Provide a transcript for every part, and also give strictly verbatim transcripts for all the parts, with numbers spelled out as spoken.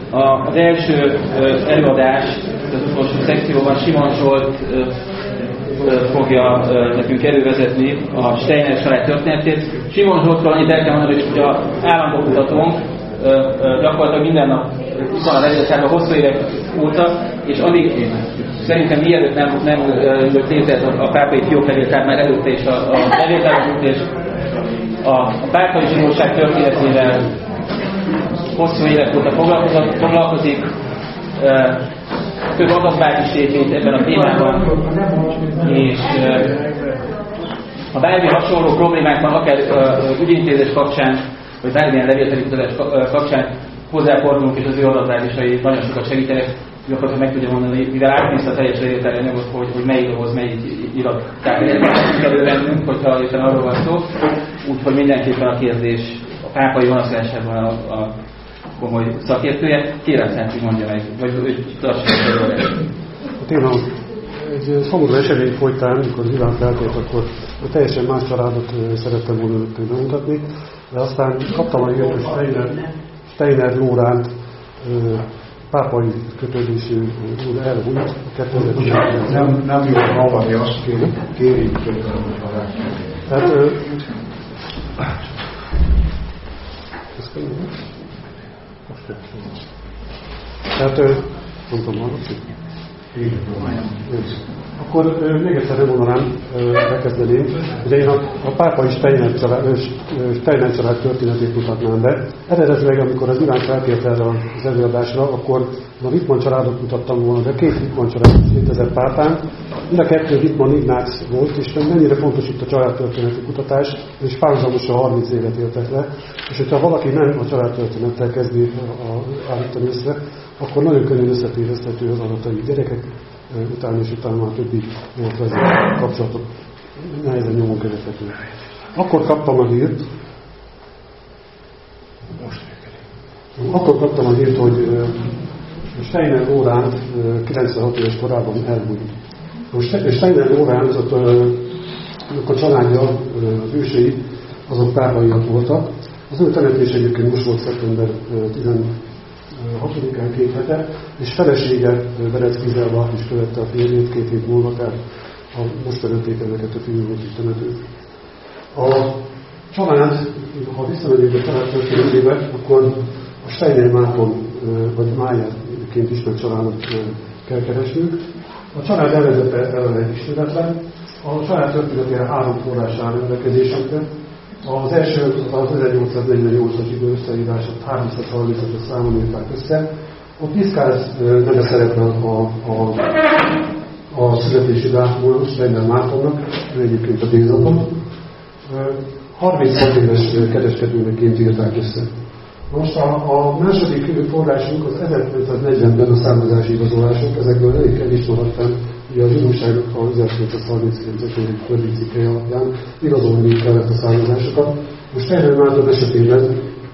Az első előadás, az utolsó szekcióban Simon Zsolt fogja nekünk elővezetni a Steiner család történetét. Simon Zsoltról annyit el kell mondani, hogy az állandó kutatónk gyakorlatilag minden nap itt van a levéltárban hosszú évek óta, és addig szerintem mielőtt nem, nem jött létre a pápai fiók levéltár, már előtte is a, a levéltárban, és a, a pápai zsidóság történetével hosszú évek óta foglalkozik, több adatbázis épít ebben a témában, és ha bármi hasonló problémák van, akár ügyintézés kapcsán, vagy bármilyen levélteli kutatás kapcsán hozzáfordulunk, és az ő adatbázisai nagyon sokat segítenek, gyakorlatilag meg tudja mondani, mivel átnézsz a teljes levélteli anyagot, hogy, hogy melyikhoz melyik irat. Tehát érdemes elővennünk, hogyha éppen arról van szó, úgyhogy mindenképpen a kérdés a pápai vonatkozásában a, a komoly szakértője. Kérem szent, hogy mondja meg, vagy hogy tartsák előadást. Tényleg egy szomorú esemény folytán, amikor az Iván feltért, akkor teljesen más családot szerettem volna önöknek bemutatni, de aztán kaptam a hírt, hogy Steiner, Steiner Lóránt pápai kötődésű úr elhúnyt a kétezer-tizenkilencben. Nem, nem jó hallani azt, kérjük, kérjük tőlem, hogy barát. Tehát Tehát, nem tudom, hallatszik? Akkor még egyszer nem mondanám, elkezdeném, hogy én a, a pápai Steiner család, Steiner család történetét mutatnám be. Eredetileg, amikor az Iván felkért erre az előadásra, akkor a Wittmann családot mutattam volna, de két Wittmann család létezett pápán. Mind a kettő Wittmann Ignác volt, és mennyire fontos itt a családtörténeti kutatás, és párhuzamosan harminc évet éltek le. És hogyha valaki nem a családtörténettel kezdi állítani össze, akkor nagyon könnyen összetéveszthető az adatai gyerekek utána és utána már többi kapcsolatok nehezen nyomon követhető. Akkor kaptam a hírt, akkor kaptam a hírt, hogy Steiner Lóránt kilencvenhat éves korában elhúnyt. Most Steiner Lóránt, azok a családja, az ősei, azok pápaiak voltak. Az ő telepés egyébként most volt szeptember tizenhatodikán két hete, és felesége Berec Gizelva is követte a férjét két hét múlva, tehát a most előtték ezeket a fiúróti temetőt. A család, ha visszamegyünk a család történetébe, akkor a Steiner Márton, vagy Májerként ismert családot kell keresnünk. A család elvezete eleve ismeretlen. A család történetére három forrás áll rendelkezésünkre. Az első az ezernyolcszáznegyvennyolcas idő összeírását háromszázharmincöt számon írták össze. Ott Piszkárz neve szerepel a, a, a születési dátumon, Steiner Mártonnak, ő egyébként a díjazaton. harminchat éves kereskedőneként írták össze. Most a, a második forrásunk az ezerkilencszáznegyvenben a származási igazolások, ezekből elég kevés maradt fenn, ugye a zsidóságok a ezerkilencszázharminckilences törvény cikkei alapján igazolni kellett a származásokat. Most Steiner Márton esetében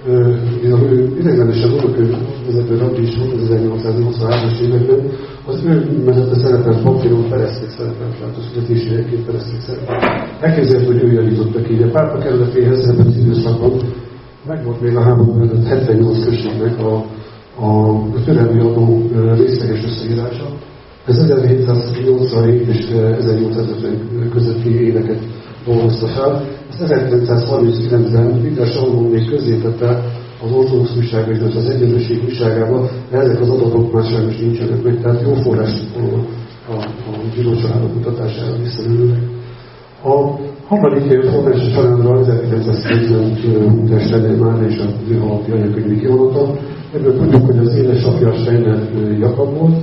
ő ideglenesen unokő vezető rabbi is volt az ezernyolcszáznyolcvanhármas években, az ő vezette szerepelt papíron Pereszték szerepelt, tehát a születési helyként Pereszték szerepelt. Elképzelhető, hogy ő javította ki, a pápa kerületéhez ebben az időszakban megvolt még a háború előtt hetvennyolc községnek a, a türelmi adó részleges összeírása. Ez ezerhétszáznyolcvanhét és ezernyolcszázötven közötti éveket dolgozta fel. Ezt ezerkilencszázharminckilencben Vidra Salomon még közzétette az ortodox újsága, illetve az Egyenlőség újságában, de ezek az adatok már sajnos nincsenek meg, tehát jó forrás a, a, a zsidó családok kutatására visszaülőnek. A harmadik forrás a családra ezerkilencszázkilencven Steiner már és az ő halatti anyakönyvi kivonata. Ebből tudjuk, hogy az édesapja Steiner Jakab volt.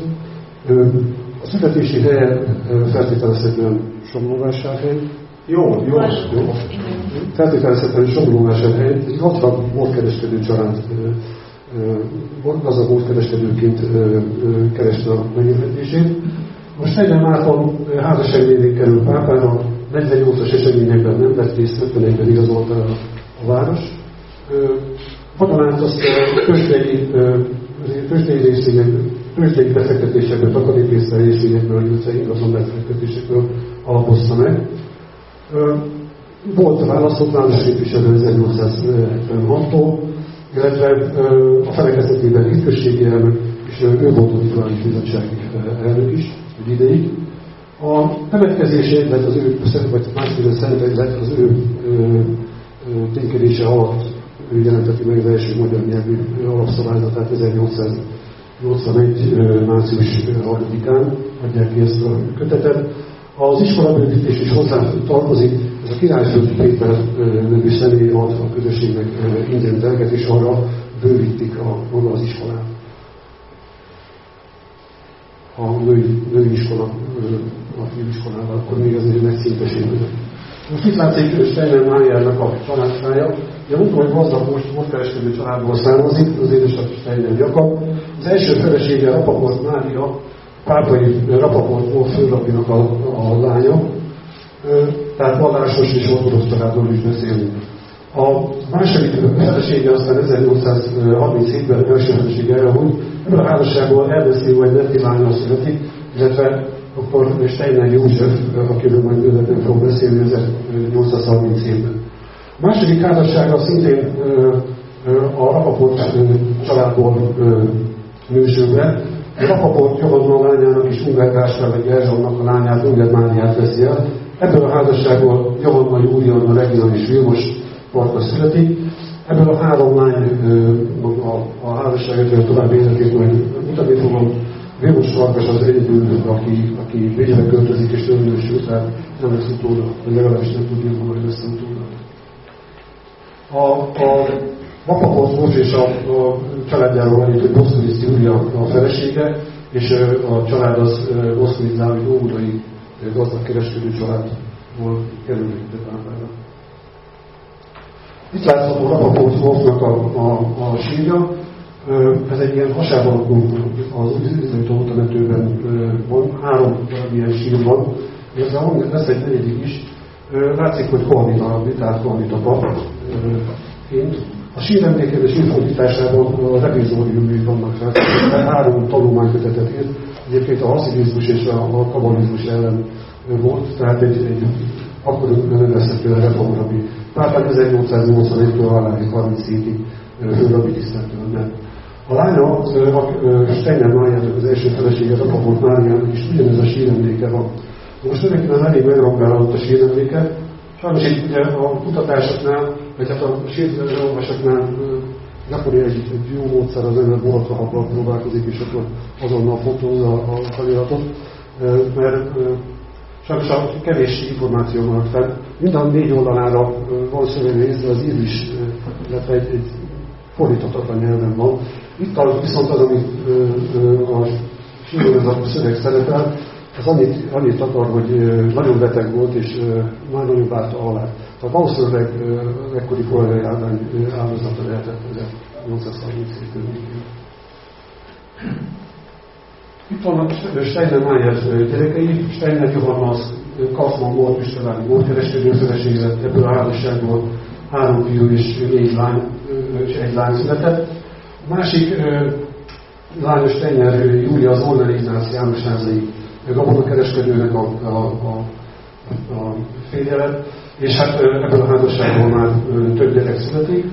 A születési helye feltételezhetően Somlóvásárhely. Jó, jó, jó. Feltételezhetően Somlóvásárhely. Egy hatvan borkereskedő család, gazdag borkereskedőként kereste a megélhetését. Most Steiner Márton házasságvédén kerül pápára, negyvennyolcas eseményekben nem vett részt, ötvenegyben igazolta a, a város. Vadonát azt tőzsdei részvényekből, tőzsdei befektetésekből, takarékpénztár részvényekből, illetve ingatlan befektetésekből alapozta meg. Volt a választott városképviselő ezernyolcszázhetvenhattól, illetve a felekezetében hitközségi elnök, és ő volt a Tituláris Bizottság elnök is egy ideig. A temetkezését, illetve az ő, vagy másképpen szentelizet az ő ténykedése alatt ő jelenteti meg az első magyar nyelvű alapszabályzatát ezernyolcszáznyolcvanegy március harmadikán adják ki ezt a kötetet. Az iskolabővítés is hozzá tartozik, ez a Királyföldi Péter nevű személy ad a közösségnek ingyen telket, és arra bővítik a, maga az iskolát. A női, női iskola, a fiúiskolával, akkor még ez egy megszintesítő. Most itt látszik Steiner Mayernek a családfája. Ugye mondtam, hogy gazdag most borkereskedő családból származik, az édesapja Steiner Jakab. Az első felesége Rapaport Mária, pápai Rapaport volt főrabinak a, a lánya, tehát vallásos és ortodox családról is beszélünk. A második felesége aztán ezernyolcszázharminchétben első felesége elhunyt, ebből a házasságból elbeszélő, hogy Netti lánya születik, illetve akkor Steiner József, akiről majd bőven fog beszélni ezernyolcszázharminchétben. A második házassága szintén a Rapaport családból nősül be. A Rapaport Johanna lányának és Ungár Gáspár vagy Erzsónak a lányát, Ungár Máriát veszi el. Ebből a házasságból Johanna, Júlianna, Regina és Vilmos Parka születik. Ebből a három lány a, a házasságot tovább életét majd mutatni fogom. Vilmos Farkas az egyedül, aki, aki végre költözik és nősül, tehát nem lesz utóda, vagy legalábbis nem tud írni, hogy lesz utóda. A, a Rapaport Bocs és a, a családjáról van itt, hogy Boszkovic Júlia a felesége, és a család az Boszkovic Dávid óvodai gazdag kereskedő családból kerülnek ide Pápára. Itt látható Rapaport Wolfnak a, a, a sírja. Ez egy ilyen hasában alakú, az üzlető ótametőben van, három ilyen sír van, illetve lesz egy negyedik is. Látszik, hogy Kohanita, Vitár Kohanita papként. A síremlékezés infordításában az epizódiumai vannak fel, három tanulmánykötetet írt, egyébként a haszidizmus és a kabalizmus ellen volt, tehát egy, egy akkor nevezhető reformrabi. Pápán ezernyolcszáznyolcvanegytől aláig harminchétig főrabi tiszteltől. A lánya, a Steiner Máriának az első felesége, Rapaport Máriának is ugyanez a síremléke van. Most önöknek elég megrongálódott a síremléket. Sajnos így ugye a kutatásoknál, vagy hát a sírolvasoknál gyakori egy, egy jó módszer az ember borotvahabban próbálkozik, és akkor azonnal fotózza a feliratot, mert sajnos a kevés információ maradt fel. Mind a négy oldalára van szövegrész, de az ír is, illetve egy, egy fordíthatatlan nyelven van. Itt az, viszont az, amit a sírolvasat szöveg szerepel, az annyit, annyit akar, hogy nagyon beteg volt, és már nagyon várta alá. Tehát valószínűleg ekkori korai áldozata lehetett ezernyolcszázharminchétben. Itt vannak Steiner Mayer gyerekei. Steiner Johanna az Kaufmann volt, Üstevári borkereskedő felesége, ebből a házasságból három fiú és négy lány, és egy lány született. A másik lány Steiner Júlia az Ornel Ignác János házai gabonakereskedőnek a, a, a, a férje, és hát ebből a házasságból már több gyerek születik.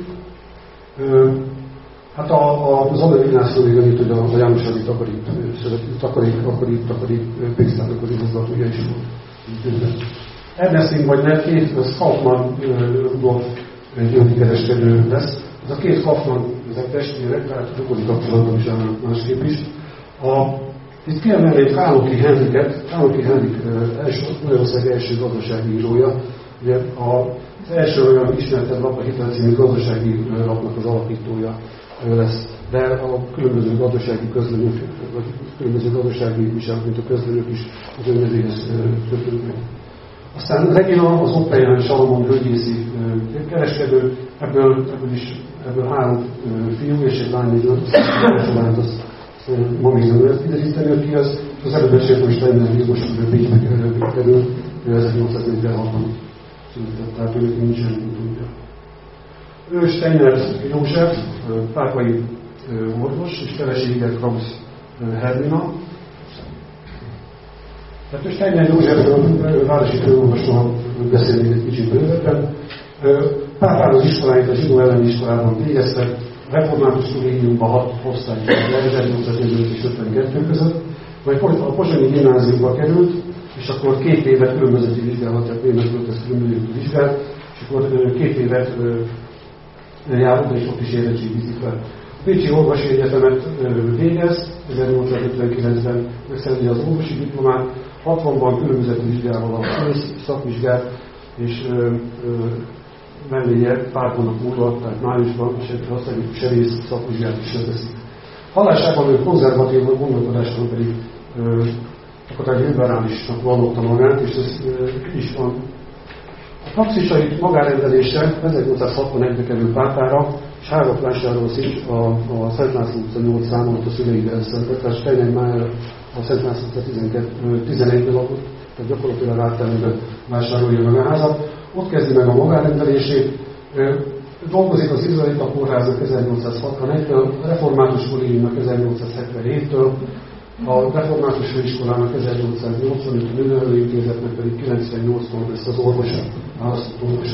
Hát a, a, az Ornel Ignácról még annyit, hogy a, a János Adi takarik, takarik, takarik, takarik pénztárnak az igazgatója is volt. Ernestine vagy Nettie, az Kaufmann-ból győri kereskedő lesz. Ez a két Kaufmann, ezek testvérek, tehát rokoni kapcsolatban is állnak másképp is. A, Itt kiemelnék Hálóki Henriket. Hálóki Henrik Magyarország első gazdasági írója. Ugye az első olyan ismertebb lap, a Hitel című gazdasági lapnak az alapítója lesz. De a különböző gazdasági közlönyök, vagy különböző gazdasági viselők, mint a közlönyök is az ő nevéhez kötődnek. Aztán Regina, az Oppeján Salamon hölgyészi kereskedő, ebből, ebből is ebből három fiú és egy lány, egy lányt, az ma még nem lehet kideríteni, ki az, az előbb beszélt, hogy Steiner Vilmos Bécsbe kerül, ő ezernyolcszáznegyvenhatban született, tehát ők nincsen tudja. Ő Steiner József, pápai orvos, és felesége Krabsz Hermina. Tehát ő Steiner Józsefről, városi főorvosról beszélni egy kicsit bővebben. Pápának az iskoláit a zsidó elleni iskolában végeztek, református kollégiumban hat osztályt le ezernyolcszázötvenöt és ötvenkettő között, majd a pozsonyi gimnáziumba került, és akkor két évet különbözeti vizsgálat, tehát németül ezt különböző vizsgálat, és akkor két évet járott, és ott is érettségizik le. A Pécsi Orvosi Egyetemet végez, ezernyolcszázötvenkilencben megszerzi az orvosi diplomát, hatvanban különbözeti vizsgával a szakvizsgát, és ö, ö, melléje pár hónap múlva, tehát májusban a serész szakvizsgát is teszik. Hallásában ő konzervatív gondolkodásban pedig gyakorlatilag liberálisnak vallotta magát, és ez ö, is van. A praxisai magárendelése ezernyolcszázhatvanegyben került pápára, és hálóklásáról is a, a Szent László utca nyolc számon a szüleide elszentett, tehát Steiner Májer a Szent László utca tizenegyben lakott, tehát gyakorlatilag átterülben vásárolja meg a házat. Ott kezdi meg a magárendelését, dolgozik az Izraelita kórháznak ezernyolcszázhatvanegytől, a református kollégiumnak ezernyolcszázhetvenhéttől, a református főiskolának ezernyolcszáznyolcvanöt, a Nőnevelőintézetnek pedig kilencvennyolctól lesz az orvosa, választott orvosa.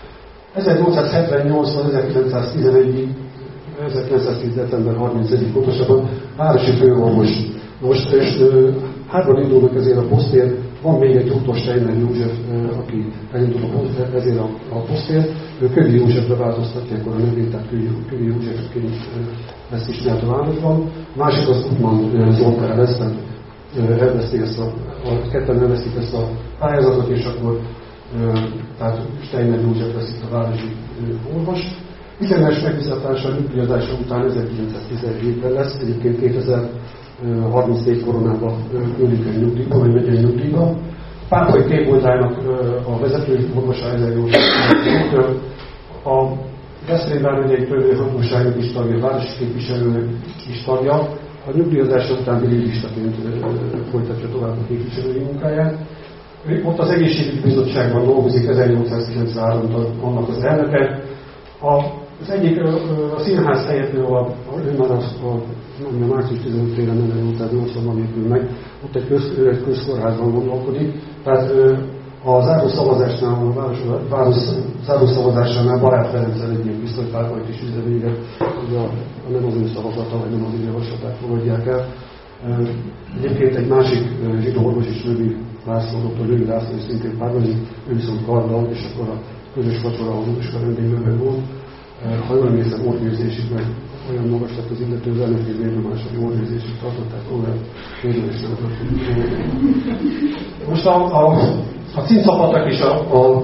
ezernyolcszázhetvennyolctól ezerkilencszáztizenegyig, ezerkilencszáztíz. december harmincegyedikéig pontosabban városi főorvos. Most és hárman indulnak ezért a posztért, van még egy utos Steiner József, aki elindul a ezért a, a posztért, ő Kövi Józsefre változtatja akkor a nevét, tehát Kövi Józsefként lesz ismert a városban. A másik az Utman Zoltán lesz, tehát elveszték ezt a, a ketten elvesztik ezt a pályázatot, és akkor tehát Steiner József lesz itt a városi orvos. Idegenes megbizatása, nyugdíjazása után ezerkilencszáztizenhétben lesz, egyébként kétezer-harmincnégy koronában küldik egy nyugdíjba, vagy megy egy nyugdíjba. Pápai képoltának a vezető orvosa ezernyolcszáztizenhéttől, a Veszprém vármegyei törvényhatóságnak is tagja, a városi képviselőnek is tagja, a nyugdíjazása után biligistaként folytatja tovább a képviselői munkáját. Ott az egészségügyi bizottságban dolgozik ezernyolcszázkilencvenháromtól annak az elnöke. A, az egyik a színház helyett ő, a, ő már az, a, a március tizenötödikén ezernyolcszáznyolcvanban épül meg, ott egy, köz, egy közkórházban gondolkodik. Tehát a zárószavazásnál, a város, város zárószavazásánál Barát Ferenccel egy ilyen pisztolypárbajt is üzeményre, hogy a, a nem az ő szavazata, vagy nem az ő javaslatát fogadják el. Egyébként egy másik zsidó orvos is, Lövi László, doktor Lövi László is szintén párbajlik, ő viszont karddal, és akkor a közös vacsora az Uruska vendéglőben volt. Ha jól emlékszem, orvérzésig, meg olyan magas lett az illető, az elnöki vérnyomás, hogy orvérzésig tartották, olyan végül is nem tudott. Most a, a, a címcapatak is a, a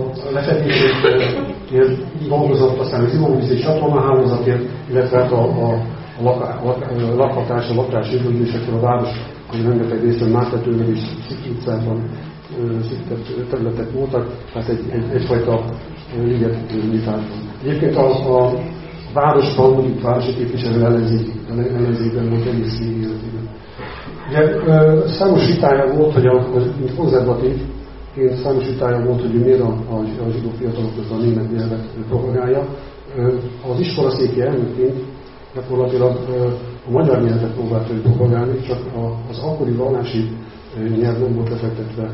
lefedését dolgozott, aztán az ivóvízi csatornahálózatért, illetve a, a, a, laka, a lakhatás, a lakásügyelősésekkel a város, ami rengeteg részben Mártetőben és Sziki utcában szűkített területek voltak, tehát egy, egy, egyfajta liget nyitásban. Egyébként a, a városban, mondjuk városi képviselő ellenzékben volt egész végig életében. Ugye számos vitája volt, hogy a, mint konzervatívként számos vitája volt, hogy miért a, a, a zsidó fiatalok között a német nyelvet propagálja. Az iskolaszéki elnökként gyakorlatilag a magyar nyelvet próbált ő propagálni, csak az akkori vallási nyelv nem volt lefektetve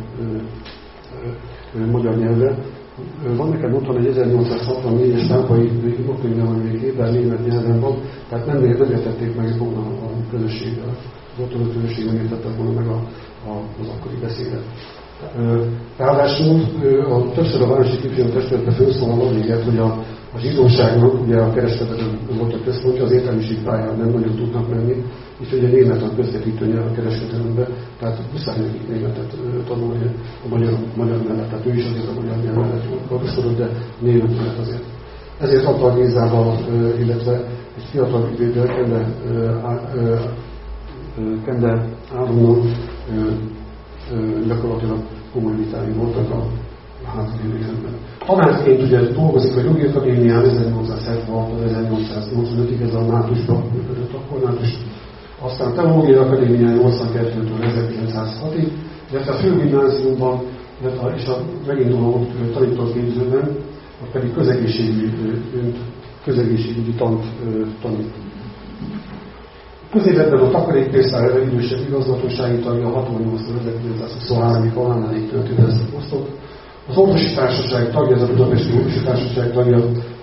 magyar nyelvre. Van nekem otthon egy ezernyolcszázhatvannégyes pápai imokönyve, ami még hétben német nyelven van, tehát nem, nem értették meg volna a közösséggel. Az otthoni közösség nem értettek volna meg a, a, az akkori beszédet. Ráadásul a, többször a városi képviselő testületbe felszólal addig, hogy a, a zsidóságnak, ugye a kereskedelem volt a központja, az értelmiség pályán nem nagyon tudnak menni, és ugye német a közvetítő nyelv a kereskedelembe, tehát muszáj nekik németet tanulni a magyar, magyar mellett, tehát ő is azért a magyar nyelv mellett kardoskodott, de német mellett azért. Ezért Antal Gézával, illetve egy fiatal ügyvéddel, Kende, Kende Áronnal gyakorlatilag komoly vitái voltak a háttérben. Tanárként ugye dolgozik a Jogi Akadémián ezernyolcszázhetvanhat ezernyolcszáznyolcvanötig, ez a nátusban működött akkor nátus. Aztán Teológiai Akadémián nyolcvankettőtől ezerkilencszázhatig, illetve a főgimnáziumban, és a meginduló tanítóképzőben, ott pedig közegészségügyi, közegészségügyi tant tanít. Közéletben a takarékpénztár idősebb igazgatósági tagja, a hatvannyolctól ezerkilencszázhuszonháromig haláláig töltött ezt a posztot. Az orvosi társaság tagja, ez a Budapesti Orvosi Társaság tagja,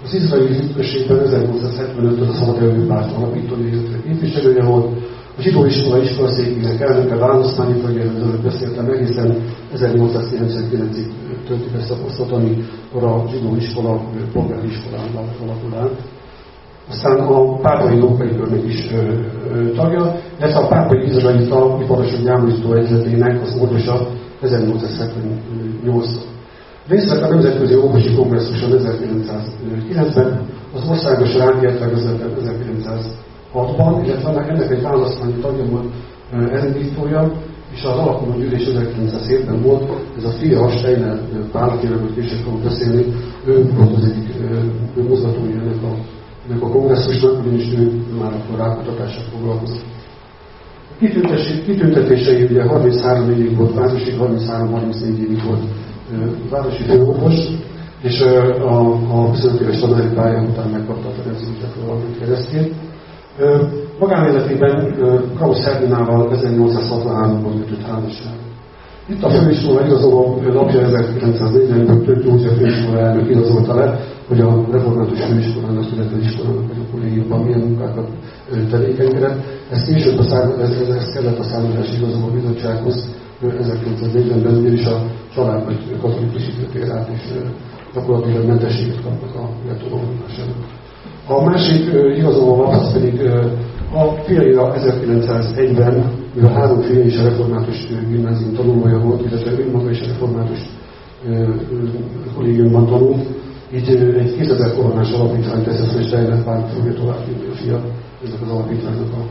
Az izraeli ütközségben ezernyolcszázhetvenöttől a Szabaderők párt alapítója, illetve képviselője volt. A zsidó iskola iskolaszékének elnöke, választmányi tagja, előtt beszéltem, egészen ezernyolcszázkilencvenkilencig töltik ezt a posztot, amikor a zsidó iskola polgári iskolán alakul át. Aztán a pápai nókai körnek is ö, ö, tagja, illetve a pápai izraelita iparosok gyámlító egyletének az orvosa ezernyolcszázhetvennyolctól. Részt vett a Nemzetközi Orvosi Kongresszuson ezerkilencszázkilencben, az Országos Rádiátvágazatban ezerkilencszázhatban, illetve ennek egy választmányi tagja volt elindítója, és az alakuló gyűlés ezerkilencszázhétben volt, ez a fia Steiner Pál, akiről majd később fogok beszélni, ő volt az egyik mozgatója ennek a, ennek a kongresszusnak, ugyanis ő már akkor rákutatással foglalkozott. Kitüntetései ugye harminchárom évig volt városi, harminchárom harmincnégy évig volt városi főorvos, és a, a huszonöt éves tanári pálya után megkapta a Ferenczi valamint keresztjét. Magánéletében Krausz Herminával ezernyolcszázhatvanháromban kötött házasság. Itt a főiskola igazoló lapja ezerkilencszáznegyvenben Tőt József főiskola elnök igazolta le, hogy a református főiskolának, született iskolának vagy a kollégiumban milyen munkákat tevékenykedett. Ez később a szám, ez, ez, ez kellett a Számozási Igazoló Bizottsághoz ezerkilencszáznegyvenben, ugyanis a család vagy katolikus időtér át, és gyakorlatilag mentességet kapnak a letóvonulásában. A másik igazoló lap az pedig a fiaira ezerkilencszázegyben, mivel három fia is a református gimnázium tanulója volt, illetve ő maga is a református kollégiumban tanult, így egy kétezer koronás alapítványt tesz, és Steiner Pál fogja továbbvinni a fia ennek az alapítványnak a...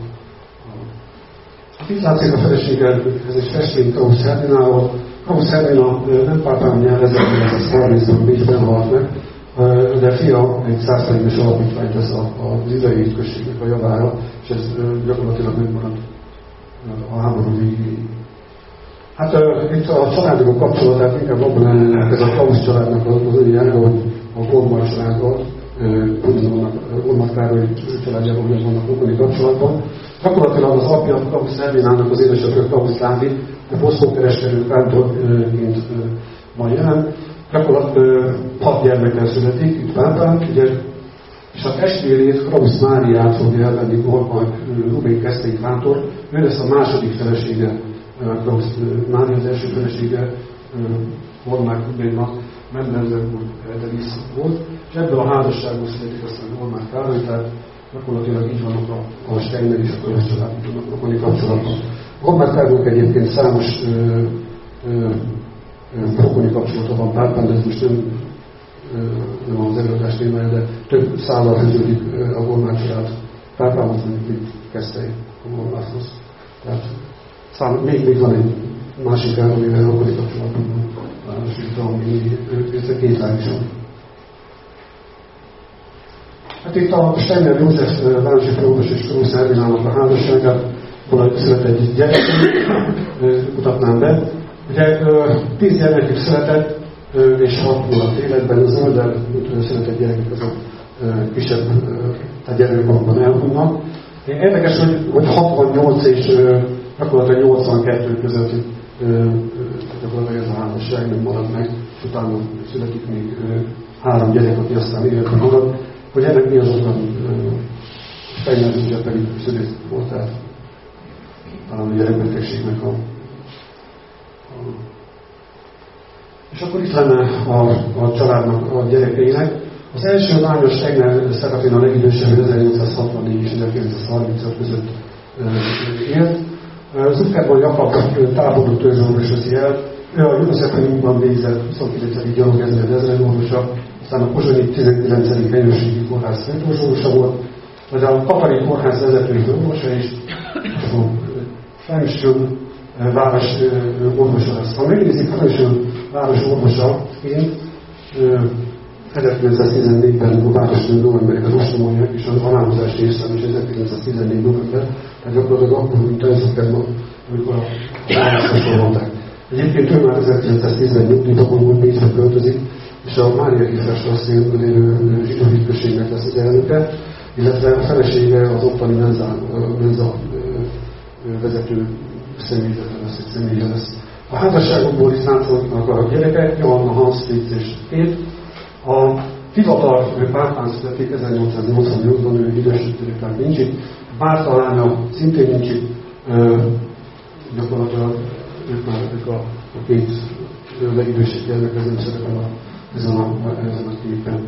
a Itt látszik a feleséggel, ez egy festmény Krausz Herminával. Krausz Hermina nem pápán nyár ezerkilencszázharmincban Bécsben halt meg, de fia egy százszerűs alapítványt tesz az idei ütközségnek a javára, és ez gyakorlatilag megmarad a háború végéig. Hát uh, itt a családok kapcsolatát inkább abban ellennek ez a Krausz családnak az önjára, hogy a Gormar családdal, Gormar Károly családjával ugyan vannak rokoni kapcsolatban. Gyakorlatilag az apja Krausz Herminának az édesapja Krausz Lándi, a posztókereskedő kántorként uh, van jelen. Gyakorlatilag hat gyermekkel születik, itt Pápán, ugye, és a testvérét, Krausz Máriát fogja elvenni Gormar Rubén Keszthely kántor. Ő lesz a második felesége Krausz Mária, az első felesége Gormár Rubénnak Mendenzer úr Edelisz volt, és ebből a házasságból születik aztán Gormár Károly, tehát gyakorlatilag így vannak a, a Steiner és a Körös család tudnak rokoni kapcsolatban. Gormár Károlynak egyébként számos ö, ö, rokoni kapcsolata van Pápán, de ez most nem, ö, nem az előadás témája, de több szállal fűződik a Gormár család Pápához, mint Keszthely a Gormárhoz. Tehát szám, még, még van egy másik Károlyével rokoni kapcsolatban városítva, ami ők két lány is van. Hát itt a Steiner József városi főorvos és Krausz Herminának a házasságából született egy gyerek, mutatnám be. Ugye tíz gyermekük született, és hat múlott életben, az zöldel született gyerekek azok kisebb, tehát gyermekkorban elhunynak. Érdekes, hogy, hogy hatvannyolc és gyakorlatilag nyolcvankettő között gyakorlatilag ez a házasság nem marad meg, és utána születik még három gyerek, aki aztán életben marad, hogy ennek mi az oka, Steiner József pedig szülész volt, tehát talán a gyerekbetegségnek a, a... És akkor itt lenne a, a családnak, a gyerekeinek. Az első lányos Steiner Szerafin a legidősebb ezernyolcszázhatvannégy és ezerkilencszázharmincöt között élt. Zuckerban Jakab tábornok törzsorvos veszi el. Ő a Józsefenünkban végzett huszonkilencedik gyalogezred ezredorvosa, aztán a Pozsonyi tizenkilencedik helyőrségi kórház főtörzsorvosa volt, vagy a Katari kórház vezetői orvosa is, és a Femsön város orvosa lesz. Ha megnézik Femsön város orvosaként, ezerkilencszáztizennégyben a városnő novemberében ostromolják, és a halálozási évszám is ezerkilencszáztizennégy november, tehát gyakorlatilag akkor, mint a Zuckerban, amikor a választásról mondták. Egyébként ő már ezerkilencszáztízben nyugdíjban volt, Bécsbe költözik, és a Mária Hízes-Rasszén lévő zsidó hitközségnek lesz az elnöke, illetve a felesége az ottani menza, menza vezető személyzete lesz, egy személye lesz. A házasságokból is látszódnak a gyerekek, Johanna, Hans, Fritz és Kate. A fiatal Pálpán születik ezernyolcszáznyolcvannyolcban, ő idősödött, tehát nincs itt. Márta lánya szintén nincs itt. Gyakorlatilag ők már ők a, a két legidősebb gyermek, ez nem szerepel a, ezen, a, ezen a képen.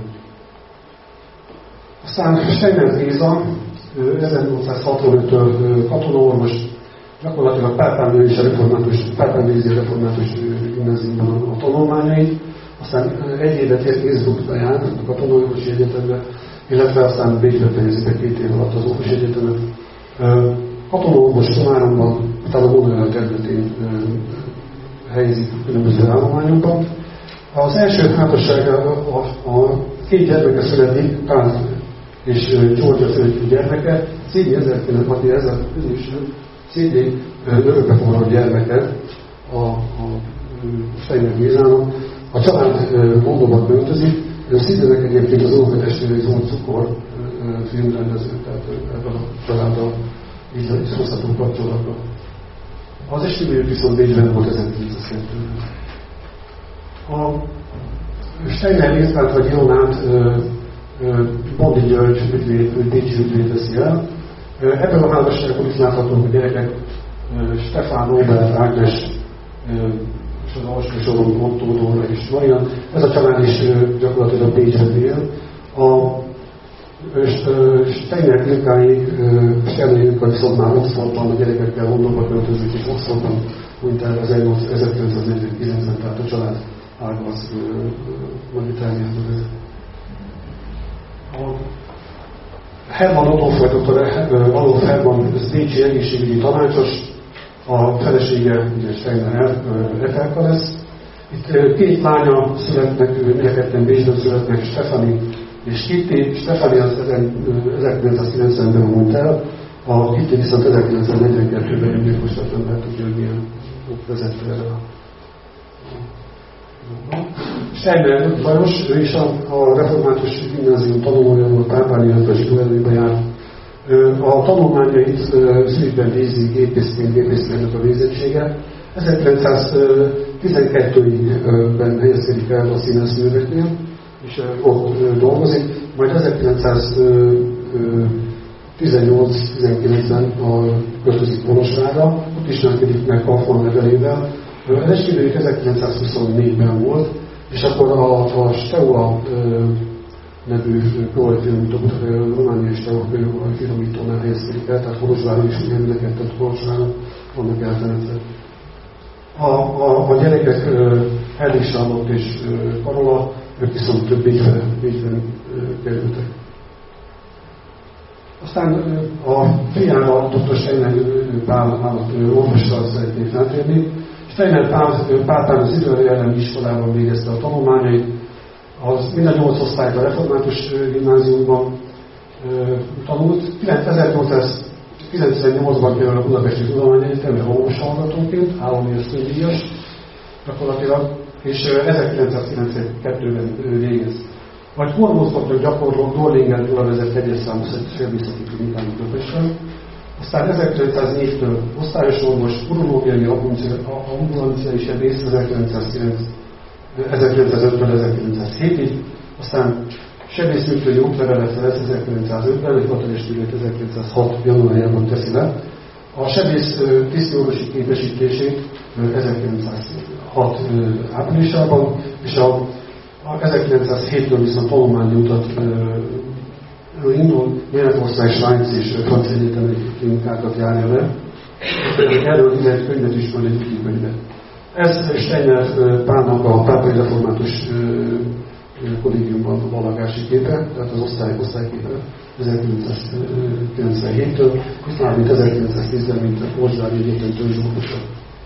Aztán Steiner Géza, ezernyolcszázhatvanöttől katonaorvos, gyakorlatilag Pálpán és a református, Pálpán végzi a református gimnáziumban a tanulmányait, aztán egy évet ért Innsbruckba járt a katonaorvosi egyetemre, illetve aztán Bécsbe fejezi be két év alatt az orvosi egyetemet. Katonaorvos Komáromban, utána Mónőr területén helyezik különböző állományokban. Az első házassága a, a, a két gyermeke születik, Pál és Georgia születik gyermeke, Szédi ezerkilencszáz Szédi örökbefogadott gyermeke a, a Steiner Gézának. A család Londonban költözik, Szédinek egyébként az unokatestvére Zsolt Cukor filmrendező, tehát ebben a családdal így hozhatunk kapcsolatban. Az esküvőjük viszont Bécsben volt ezerkilencszázkettőben. A Steiner Gézát vagy Ilonát Bondi György ügyvéd, Bécsi ügyvéd veszi el. Ebben a házasságban is láthatók a gyerekek, Stefán, Robert, Ágnes, és az alsó soron Otto, Dóra és Marian. Ez a család is gyakorlatilag Bécsben él. A Steiner Ilkáig, Steiner Ilka viszont már Oxfordban a gyerekekkel Londonba költözik, és Oxfordban mint el az ezerkilencszáznegyvenkilencben, tehát a család ága az Nagy-Britanniában. A Hermann Adolf doktor Adolf Hermann bécsi egészségügyi tanácsos, a felesége ugye Steiner Etelka lesz. Itt két lánya születnek, mindketten Bécsben születnek, Stefani és Kitty. Stefani az ezerkilencszázkilencvenben múlt el, a Kitty viszont ezerkilencszáznegyvenkettőben öngyilkosítottan, mert tudja, hogy milyen vezető erre a Steiner Lajos, ő is a, a református gimnázium tanulója volt, Pálpán, illetve zsidó előbe járt. A tanulmányait Zürichben végzi gépészként, gépészmérnök a végzettsége. ezerkilencszáztizenkettőben helyezkedik el a színésznőveknél, és ott dolgozik, majd ezerkilencszáztizennyolc-tizenkilencben költözik Kolozsvárra, ott ismerkedik meg Kaufmann nevelével. Az esküvőjük ezerkilencszázhuszonnégyben volt, és akkor a, a Steaua nevű kőolajfinomítót, romániai Steaua kőolajfinomítónál helyezkedik el, tehát Kolozsváron is ugye mindenkettőt Kolozsváron vannak eltemetve. A, a, a gyerekek Henrik Charlotte és Karola, ők viszont több Bécsben kerültek. Aztán a fiára, doktor Steiner Pál orvossal szeretnék feltérni. Steiner Pál, Pálpán az időjellemi iskolában végezte a tanulmányait, az mind a nyolc osztályt a református gimnáziumban tanult. ezernyolcszázkilencvennyolcban például a Budapesti Tudományegyetemre orvos hallgatóként, állami ösztöndíjas gyakorlatilag, és ezerkilencszázkilencvenkettőben végez. Majd hormonszaknak gyakorló Dorlinger Gyula vezet egyes számú sebészeti klinikán Budapesten. Aztán ezerkilencszáznégytől osztályos orvos, urológiai ambulanciai sebész ezerkilencszázöttől ezerkilencszázhétig, aztán sebészműtői útlevelet lesz ezerkilencszázötben, egy hivatalistőjét ezerkilencszázhat januárjában teszi le. A sebész tisztiorvosi képesítését ezerkilencszázhat áprilisában, és a ezerkilencszázhéttől viszont tanulmányi utat indul, Németország, Svájc és Francia egyetemi klinikákat járja le. Erről egy könyvet is van, egy ügykönyvet. Ez Steiner Pálnak a pápai református kollégiumban a valagási képe, tehát az osztály, osztályképe ezerkilencszázkilencvenhéttől, itt már mint ezerkilencszáztízben, mint a Kolozsvári Egyetemtől zsúfosan.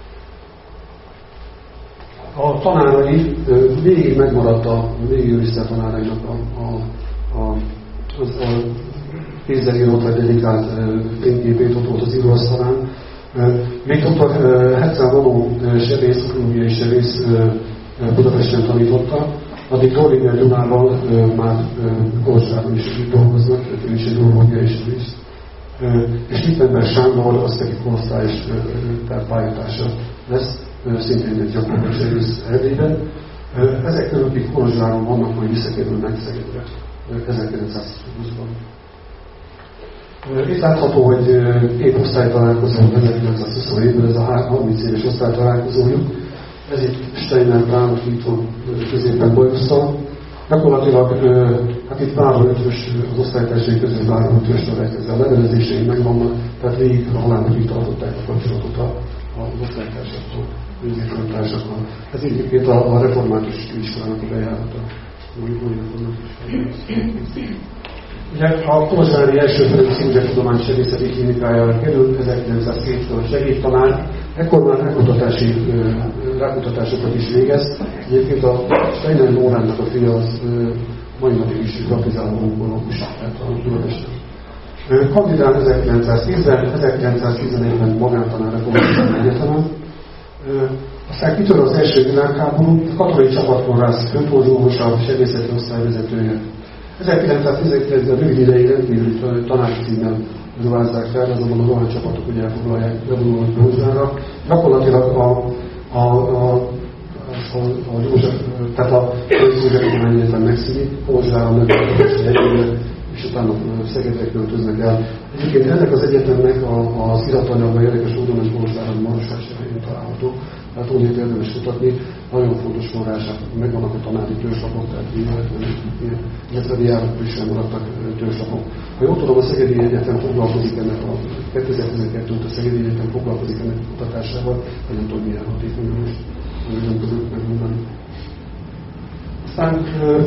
A tanárai végig megmaradt a végigőrizte a tanárainak a, a, a, a kézzel írott vagy dedikált fényképét, ott volt az íróasztalán. Még doktor Hetzel Vonó sebész, ökológiai sebész Budapesten tanította, addig Dorlinger Gyulával már Kolozsvárban is együtt dolgoznak, ő is egy ökológiai sebész. És Wittenberg Sándor, az neki korosztályos pályatársa lesz, szintén egy gyakorló sebész Erdélyben. Ezek közül, akik Kolozsváron vannak, majd visszakerülnek Szegedre ezerkilencszázhúszban. Itt látható, hogy két osztálytalálkozó ezerkilencszázhuszonhétben, ez a harminc éves osztálytalálkozójuk. Ez itt Steiner Pál, itt van középen Bolyusszal. Gyakorlatilag, hát itt Bára ötös, az osztálytársai közül Bára ötösről elkezdve a levelezéseink megvannak, tehát végig a halálnapig tartották a kapcsolatot az osztálytársakkal, társakkal. Ez egyébként a, a református iskolának a bejárata. Ugye a kolozsvári első Ferenc József Tudománysegészeti Klinikájára került ezerkilencszázhéttől segédtanár, ekkor már rákutatási, rákutatásokat is végez. Egyébként a Steiner Lóránnak a fia az mai napig is praktizáló onkológus, tehát a Budapesten. Kandidál ezerkilencszáztízben, ezerkilencszáztizenegyben magántanár a Kolozsvári Egyetemen. Aztán kitör az első világháború, a katonai csapatkórház főorvosa, sebészeti osztályvezetője. ezerkilencszáztizenkilencben rövid ideig rendkívüli tanácsi címmel ruházzák fel, azonban a rohan csapatok ugye elfoglalják bevonulnak Kolozsvárra. Gyakorlatilag a, a, a, a, a József, tehát a József Egyetem megszűnik, Kolozsvárra megszűnik, és utána Szegedre költöznek el. Egyébként ennek az egyetemnek a, az iratanyagban érdekes módon, hogy Kolozsváron Marosvásárhelyen található. Tehát onnél érdemes kutatni, nagyon fontos források, megvannak a tanári törzslapok, tehát illetve diákok is maradtak törzslapok. Ha jól tudom, a Szegedi Egyetem foglalkozik ennek a kétezer-tizenkettő óta a Szegedi Egyetem foglalkozik ennek a kutatásával, vagy nem tudom milyen hatékonyan most, nem tudok megmondani. Aztán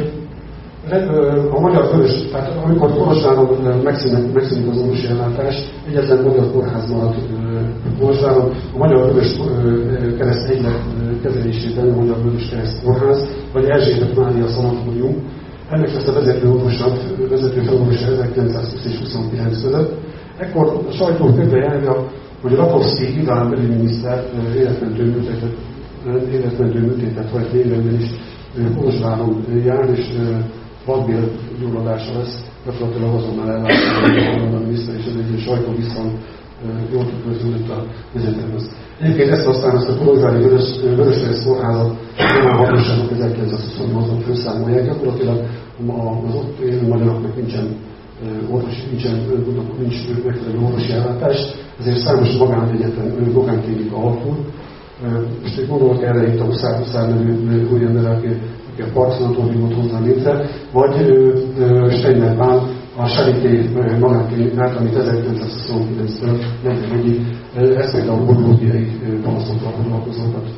a Magyar Vörös, tehát amikor Kolozsváron megszűnik az orvosi ellátás, egyetlen magyar kórház maradt Kolozsváron, a Magyar Vörös Kereszt egylet kezelésében a Magyar Vörös Kereszt Kórház, vagy Erzsébet Mária Szanatórium. Ennek lesz a vezető orvosa, vezető felorvosa ezerkilencszázhúsz és huszonkilenc között. Ekkor a sajtó körbejárja, hogy Rakovszky Iván belügyminiszter életmentő műtétet, életmentő műtétet hajt végre, is Kolozsváron jár, és vadbél gyulladása lesz, gyakorlatilag azonnal ellátni a miniszter, és ez egy sajtó viszont jól tükröződött a vezetőhöz. Egyébként ezt aztán ezt a Kolozsvári Vöröskereszt Kórházat a hatóságok ezerkilencszázhuszonnyolcban főszámolják, gyakorlatilag az ott élő magyaroknak nincsen orvosi, nincsen, nincs megfelelő orvosi ellátás, ezért számos magánegyetem, magánklinika alapul. Most egy gondolok erre itt a Huszár Huszár nevű új ember, aki a Parkszanatóriumot hozzá létre, vagy Steiner Pál a Charité magánklinikát, amit ezerkilencszázhuszonkilenctől negyvenegyig ezt meg a onkológiai panaszokkal foglalkozókat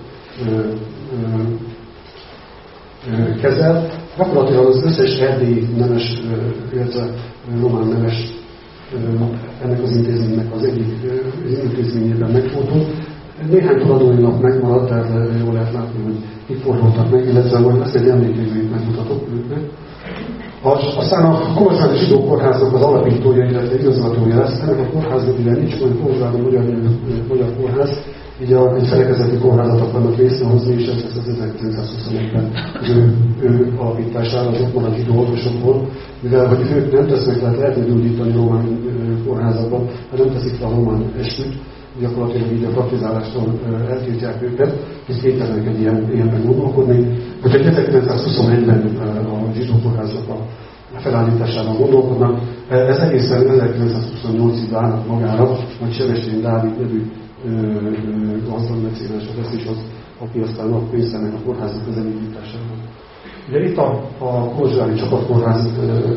kezel. Gyakorlatilag az összes erdélyi nemes, illetve román nemes ennek az intézménynek az egyik intézményében megfordult. Néhány tulajdonnak megmaradt, tehát jól lehet látni, hogy itt fordultak meg, illetve majd ezt egy emlékezőjét megmutatok őknek. Aztán a Kolozsvári Zsidó Kórháznak az alapítója, illetve igazgatója lesz. Ennek a kórháznak ugye nincs olyan Kolozsváron magyar, magyar kórház, így a, egy felekezeti kórházat akarnak részrehozni, és ez lesz az ezerkilencszázhuszonegyben az ő, ő alapítására, az ott maradt zsidó orvosokból, mivel hogy ők nem tesznek lehet lehetne gyógyítani román kórházakban, hát nem teszik le a román esküt, gyakorlatilag így a praktizálástól eltiltják őket, és képtelenek egy ilyen, ilyenben gondolkodni. Úgyhogy ezerkilencszázhuszonegyben a zsidó kórháznak a felállításában gondolkodnak. Ez egészen ezerkilencszázhuszonnyolcig várnak magára, hogy Sebestyén Dávid nevű gazdag mecénásra lesz is az, aki aztán a pénzternek a kórháznak az elindításában. Ugye itt a, a Kolozsvári Csapatkórháznak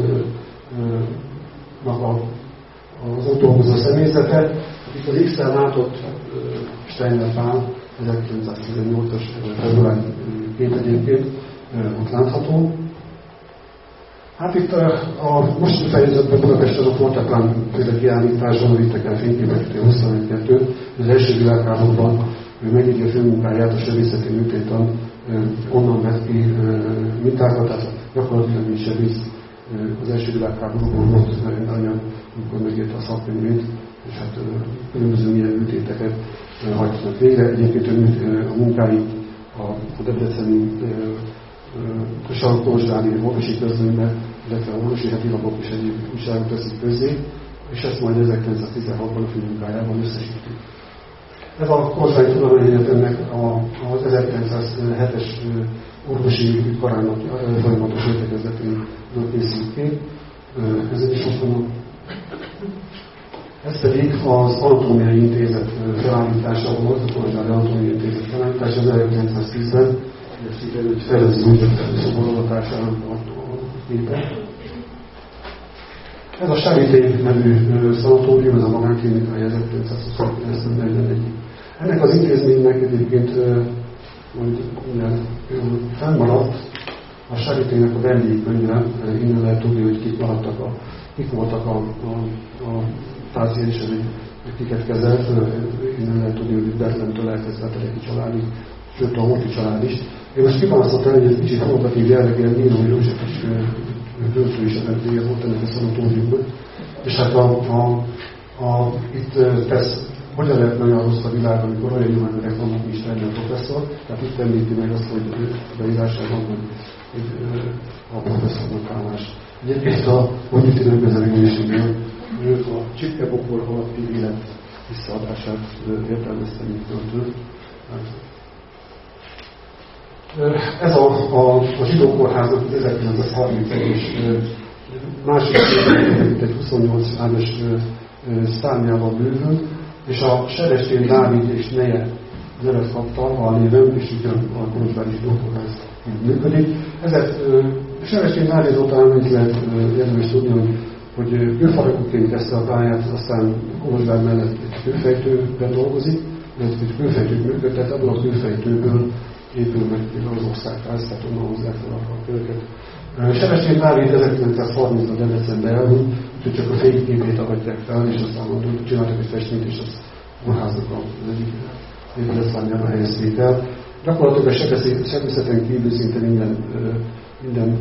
a, az ott dolgozó személyzete. Itt az X-tel látott Steiner Pál ezerkilencszáztizennyolcas februári kép egyébként ott látható. Hát itt a, a most fejezetben Budapesten a Forteplán például kiállításban vittek el fényképeket huszonkettőt. Az első világháborúban megírja a főmunkáját, a sebészeti műtétan onnan vett ki mintákat, tehát gyakorlatilag mint sebész az első világháborúban volt anyag, amikor megírta a szakkönyvét, és hát különböző milyen műtéteket hajtanak végre. Egyébként a munkáit a debreceni a Sarkolozsvári orvosi közlönyben, illetve a orvosi hetilapok és egyéb újságok teszik közzé, és ezt majd ezerkilencszáztizenhatban a főmunkájában összesítik. Ez a Kolozsvári Tudományegyetemnek az ezerkilencszázhetes orvosi karának folyamatos értekezletén készült ki. Ezen is ott van. Ez pedig az Anatómiai Intézet felállítása volt, a Kolozsvári Anatómiai Intézet felállítása az ezerkilencszáztízben, és egy fejlesztő szoborozatásának a képe. Ez a Charité nevű szanatórium, ez a magánklinika ezerkilencszázhuszonkilencben negyvenegy. Ennek az intézménynek egyébként majd fennmaradt a Charitének a vendégkönyve, innen lehet tudni, hogy kik maradtak a, kik voltak a, a, a páciensek, kiket kezelt, innen lehet tudni, hogy Betlemtől elkezdve a Teleki családig, sőt a Horthy család is. Én most kiválasztottam egy kicsit provokatív jelleggel, Nino József is döntő is a vendége volt ennek a szanatóriumban. És hát a, a, a, itt tesz, hogyan lehetne olyan rossz a világ, amikor olyan jó emberek vannak, mint Steiner professzor, tehát itt említi meg azt, hogy a beírásában van egy a professzornak állás. Egyébként a Hongyuti Nőkezelőműségnél ők a csipkebokor alatti élet visszaadását értelmezte, mint töltő. Ez a, a, a zsidó kórháznak az ezerkilencszázharmincegyes másik mint egy huszonnyolc ágyas számjával bővül, és a Sebestyén Dávid és Neje nevet kapta a néven, és ugyan a Kolozsvári Zsidó Kórház működik. Ezért Sebestyén Dávid után amit lehet érdemes tudni, hogy, hogy kőfaragóként kezdte a pályát, aztán Kolozsvár mellett egy kőfejtőben dolgozik, mert egy kőfejtőt működtet, ebből a kőfejtőből épül meg az országház, tehát onnan hozzák fel a kőket. Sebestyén Dávid ezerkilencszázharmincban Debrecenbe elhúnyt, úgyhogy csak a fényképét avatják fel, és aztán mondjuk csináltak egy festményt, és az kórháznak az egyik épületszárnyába helyezték el. Gyakorlatilag a sebészeten kívül szinte minden, minden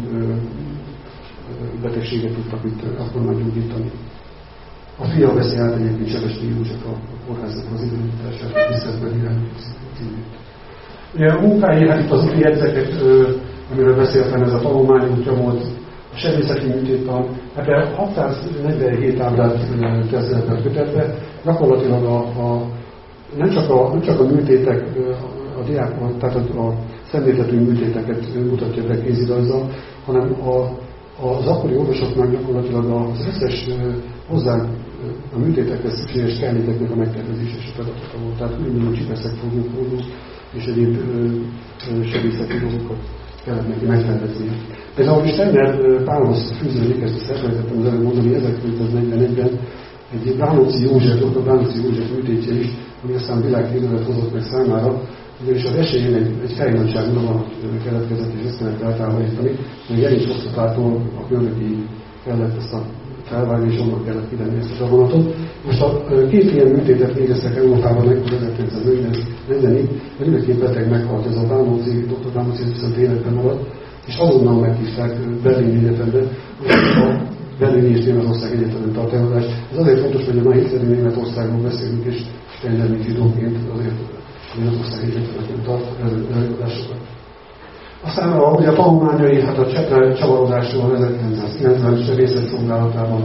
betegséget tudtak itt akkor már gyógyítani. A fia veszi át egyébként Sebestyén József a kórháznak az irányítását, visszatben irányítani címét. Ugye a munkái, hát itt az úti jegyzeket, amiről beszéltem, ez a tanulmányútja volt, a sebészeti műtéttan, ebben hatszáznegyvenhét ábrát kezdett a kötetbe, gyakorlatilag a, a, nem, csak a, nem csak a műtétek, a diák, tehát a, a szemléltető műtéteket mutatja be kézirajzzal, hanem a, az akkori orvosoknak gyakorlatilag az összes hozzá a műtétekhez szükséges kellékeknek a megtervezése és a feladata volt. Tehát úgymond csipeszek, fogókódók és egyéb sebészeti dolgokat kellett neki megterveznie. Ez ahogy Steiner Pálhoz fűződik, ezt elfelejtettem az előbb mondani, ezerkilencszáznegyvenegyben egy Bránóci József, doktor Bránóci József műtétje is, ami aztán világhírnevet hozott meg számára, ugyanis az esélyén egy, egy fejnagyságú rohanat keletkezett, és ezt kellett eltávolítani, hogy Gerincz Osztatától a környéki kellett ezt a felvágni, és onnan kellett kivenni ezt a vonatot. Most a két ilyen műtétet végeztek Európában ekkor ezerkilencszáznegyvenig, de mindenki beteg meghalt, ez a Bránóci, doktor Bránóci viszont életben maradt, és azonnal meghívták Berlin Egyetembe, a Berlin és Németország Egyetemen tart előadást. Ez azért fontos, hogy a hitleri Németországról beszélünk, és Steiner mint zsidóként azért Németország Egyetemen tart előadásokat. Aztán a, ugye a tanulmányai, hát a Csepre csavarodásról ezerkilencszázkilencvenes sebészetszolgálatában.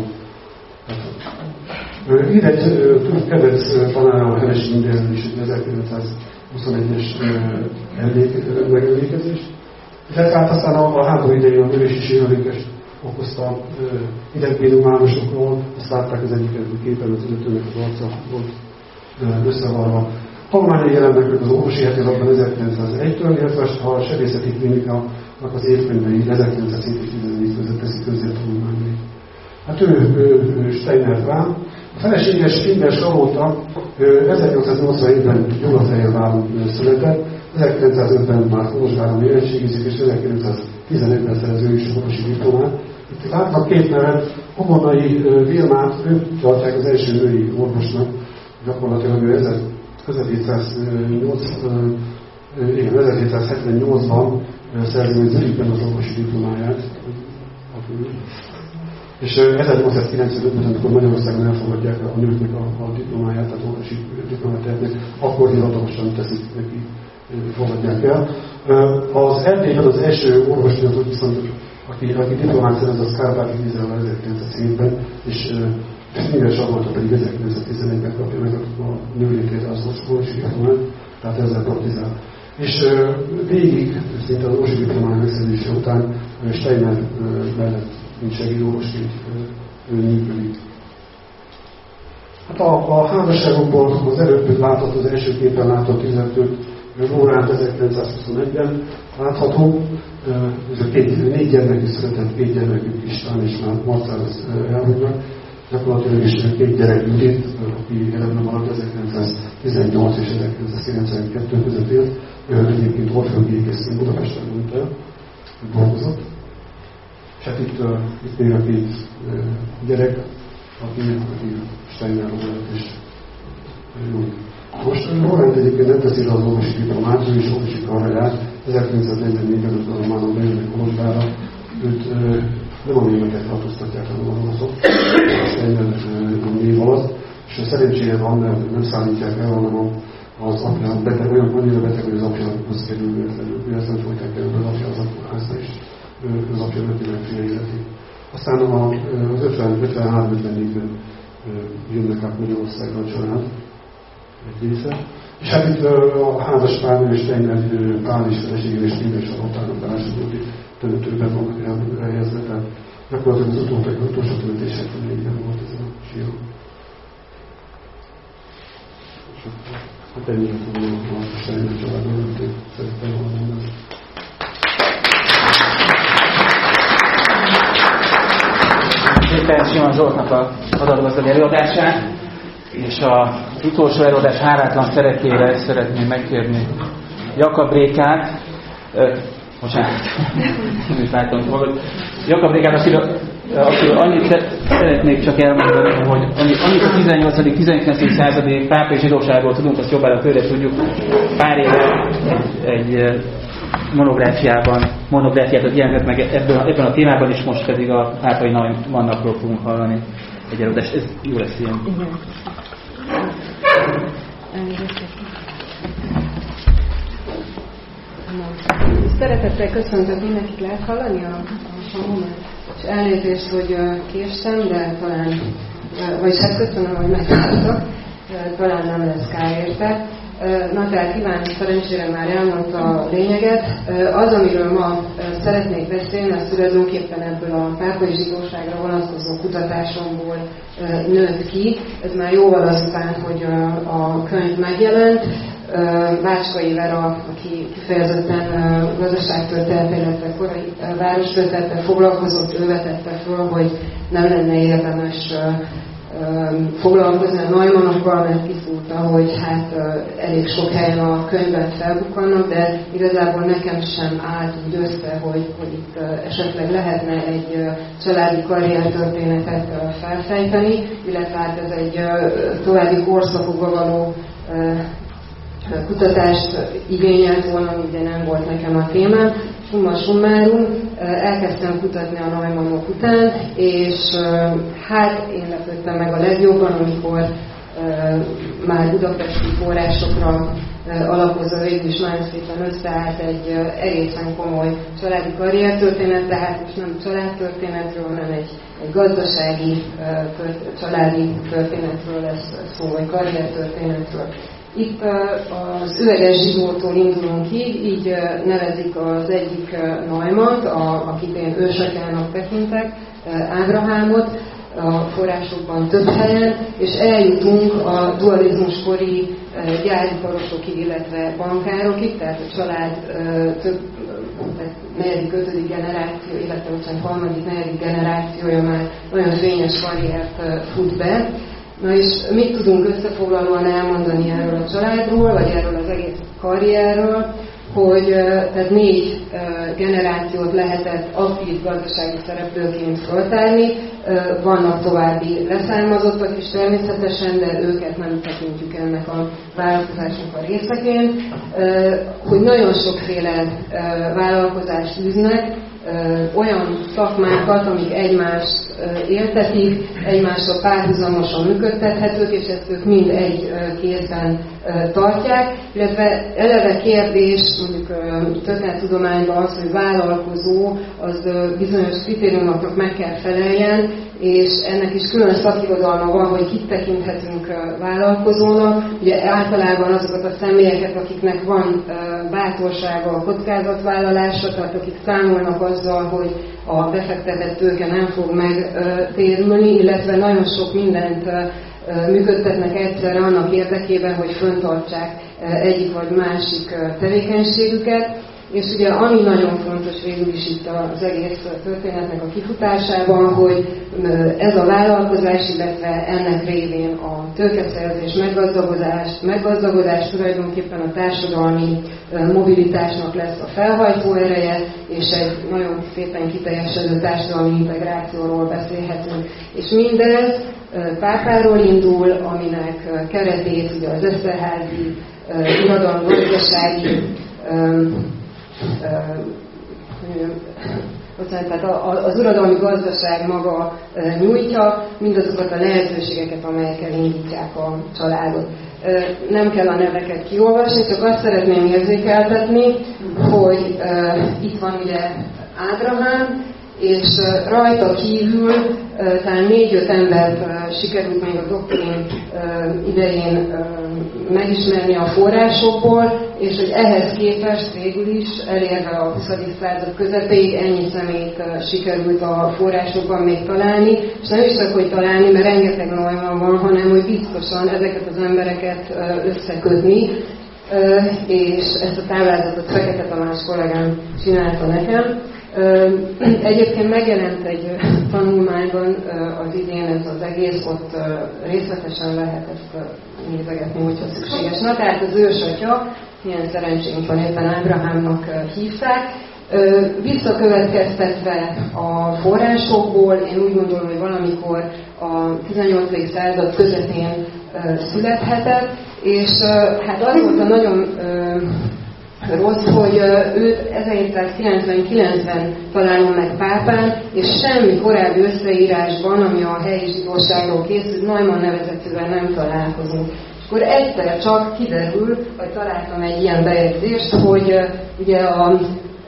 Ír egy kedvenc tanára a Hevesi Imréről is egy ezerkilencszázhuszonegyes megemlékezés. Illetve hát aztán a, a háború idején a növési sérülékes okozta idegbénumálosokról, azt látták az egyik képen, az illetőnek az arca volt összevarva. Tanulmányai jelennek meg az orvosi hetilapban ezerkilencszázegytől, illetve a sebészeti klinikának az évkönyvei ezerkilencszázhét és tizennégy között teszik közé a tanulmányai. Hát ő, ő, ő Steiner rám. A feleséges Kinder Salóta ezernyolcszáznyolcvanhétben Gyulafehérváron született, ezerkilencszázötben már Kolozsváron érettségizik, és ezerkilencszáztizenegyben szerez ő is orvosi diplomát. Itt látnak két nevet, Homonnai Vilmát, őt tartják az első női orvosnak, gyakorlatilag ő ezerhétszázhetvennyolcban szerzi meg Zürichben az orvosi diplomáját. És ezernyolcszázkilencvenötben, amikor Magyarországon elfogadják a nőknek a, a diplomáját, tehát orvosi diplomát tehetnek, akkor hivatalosan teszik neki, fogadják el. Az Erdélyben az első orvosnőt viszont, aki, aki diplomát szerez, az Kárpáti Géza ezerkilencszázhétben, és Kinder Salóta pedig ezerkilencszáztizenegyben kapja meg a nőlétére az orvosi diplomát, tehát ezzel praktizál. És végig, szinte az orvosi diplomája megszerzése után Steiner mellett, mint segédorvosként működik. Hát a, a házasságokból az előbb látott, az első képen látott tizenöt órán ezerkilencszázhuszonegyben látható. Ez a két, négy gyermekük született, két gyermekük István és már Marcellus elmondnak. Gyakorlatilag is két gyerek Judit, aki életben maradt ezerkilencszáztizennyolc és ezerkilencszázkilencvenkettő között élt. Ő egyébként orfőgépészként Budapesten ment el, dolgozott. És hát itt, uh, itt még a két uh, gyerek, aki, aki Steiner Robert és Júli. Most Roland egyébként nem teszi le az orvosi diplomát, ő is orvosi karriát. ezerkilencszáznegyvennégy előtt azonban bejönnek Kolozsvára. Őt uh, nem a németek tartóztatják, hanem az oroszok, Steiner név alatt. És szerencséje van, mert nem szállítják el, hanem az apja beteg, olyan annyira beteg, hogy az apjához kerül véletlenül. Ő ezt nem folyták el, az apja az apjaházba is. Az apja öti meg fél életi. Aztán az ötvenhárom ötvennégyben jönnek át Magyarországra a család egy része. És hát itt a házas pár, és Steiner Pál és feleségével és négy és halottának belásodódi tönetőben vannak elhelyezve, tehát gyakorlatilag az utolsó, utolsó töltésekben négyben volt ez a sírom. Hát ennyire tudom, hogy a Steiner családban, amit szerettem volna mondani. Szépen Simon Zsoltnak az adatgazdagi előadását, és az utolsó előadás hálátlan szerepére szeretném megkérni Jakab Rékát, ö, bocsánat, nem láttam magad, Jakab Rékát, akiről, akiről annyit szeretnék csak elmondani, hogy annyit a tizennyolcadik-tizenkilencedik századi pápai zsidóságról tudunk, azt jobbára tőle tudjuk. Pár éve egy, egy monográfiában, monográfiát jelentett meg ebben, ebben a témában is, most pedig a pápai Naimannakról fogunk hallani egy előadást. Ez jó lesz ilyen. Igen. Szeretettel köszöntök mindenkit, lehet hallani a, a hangomat? És elnézést, hogy késtem, de talán, vagyis hát köszönöm, hogy megtaláltak, talán nem lesz kár érte. Na tehát Iván szerencsére már elmondta a lényeget. Az, amiről ma szeretnék beszélni, az tulajdonképpen ebből a pápai zsidóságra vonatkozó kutatásomból nőtt ki. Ez már jóval azután, hogy a, a könyv megjelent. Bácskai Vera, aki kifejezetten gazdaságtörténettel, illetve korai várostörténettel foglalkozott, ő vetette föl, hogy nem lenne érdemes foglalkozni a Naimannokkal, mert kiszúrta, hogy hát elég sok helyen a könyvben felbukkannak, de igazából nekem sem állt úgy össze, hogy, hogy itt esetleg lehetne egy családi karriertörténetet felfejteni, illetve hát ez egy további korszakokba való kutatást igényelt volna, ugye nem volt nekem a témám. Summa summarum, elkezdtem kutatni a Naimannok után, és hát én lepődtem meg a legjobban, amikor már budapesti forrásokra alapozva végül is nagyon szépen összeállt egy egészen komoly családi karriertörténet, tehát most nem családtörténetről, hanem egy, egy gazdasági családi történetről lesz szó, vagy karriertörténetről. Itt az üveges zsidótól indulunk ki, így nevezik az egyik Naimant, akit én ősatyának tekintek, Ábrahámot, a forrásokban több helyen, és eljutunk a dualizmuskori gyáriparosokig, illetve bankárokig, tehát a család több, negyedik, ötödik generáció, illetve a harmadik, negyedik generációja már nagyon fényes karriert fut be. Na és mit tudunk összefoglalóan elmondani erről a családról, vagy erről az egész karrierről, hogy tehát négy generációt lehetett aktív gazdasági szereplőként föltárni, vannak további leszármazottak is természetesen, de őket nem tekintjük ennek a vállalkozásnak a részeként, hogy nagyon sokféle vállalkozást űznek, olyan szakmákat, amik egymást éltetik, egymással párhuzamosan működtethetők, és ezt ők mind egy kézben tartják, illetve eleve kérdés, mondjuk történettudományban az, hogy vállalkozó, az bizonyos kritériumoknak meg kell feleljen, és ennek is külön szakirodalma van, hogy kit tekinthetünk vállalkozónak. Ugye általában azokat a személyeket, akiknek van bátorsága a kockázatvállalásra, tehát akik számolnak azzal, hogy a befektetett tőke nem fog megtérülni, illetve nagyon sok mindent működtetnek egyszerre annak érdekében, hogy föntartsák egyik vagy másik tevékenységüket. És ugye ami nagyon fontos végül is itt az egész történetnek a kifutásában, hogy ez a vállalkozás, illetve ennek révén a tőkeszerzés, meggazdagodás, meggazdagodás tulajdonképpen a társadalmi mobilitásnak lesz a felhajtó ereje, és egy nagyon szépen kiteljesedő társadalmi integrációról beszélhetünk. És mindez pápáról indul, aminek keretét ugye az Eszterházi uradalom gazdasági tehát az uradalmi gazdaság maga nyújtja mindazokat a lehetőségeket, amelyekkel indítják a családot. Nem kell a neveket kiolvasni, csak azt szeretném érzékeltetni, hogy itt van ugye Ábrahám, és rajta kívül talán négy-öt embert sikerült még a doktrin idején megismerni a forrásokból, és hogy ehhez képest végül is elérve a huszadik század közepéig ennyi személyt sikerült a forrásokban még találni, és nem is csak, hogy találni, mert rengeteg Neumann van, hanem hogy biztosan ezeket az embereket összekötni, és ezt a táblázatot Fekete Tamás kollégám csinálta nekem. Egyébként megjelent egy tanulmányban az idén ez az egész, ott részletesen lehet ezt nézegetni, hogyha szükséges. Na, tehát az ősatya, milyen szerencsénk van, éppen Ábrahámnak hívták, visszakövetkeztetve a forrásokból, én úgy gondolom, hogy valamikor a tizennyolcadik század közepén születhetett, és hát az volt a nagyon rossz, hogy őt ezerhétszázkilencvenkilencben találom meg pápán, és semmi korábbi összeírásban, ami a helyi zsidóságról készült, Neumann nevezetűvel nem találkozunk. És akkor egyszer csak kiderül, hogy találtam egy ilyen bejegyzést, hogy ugye a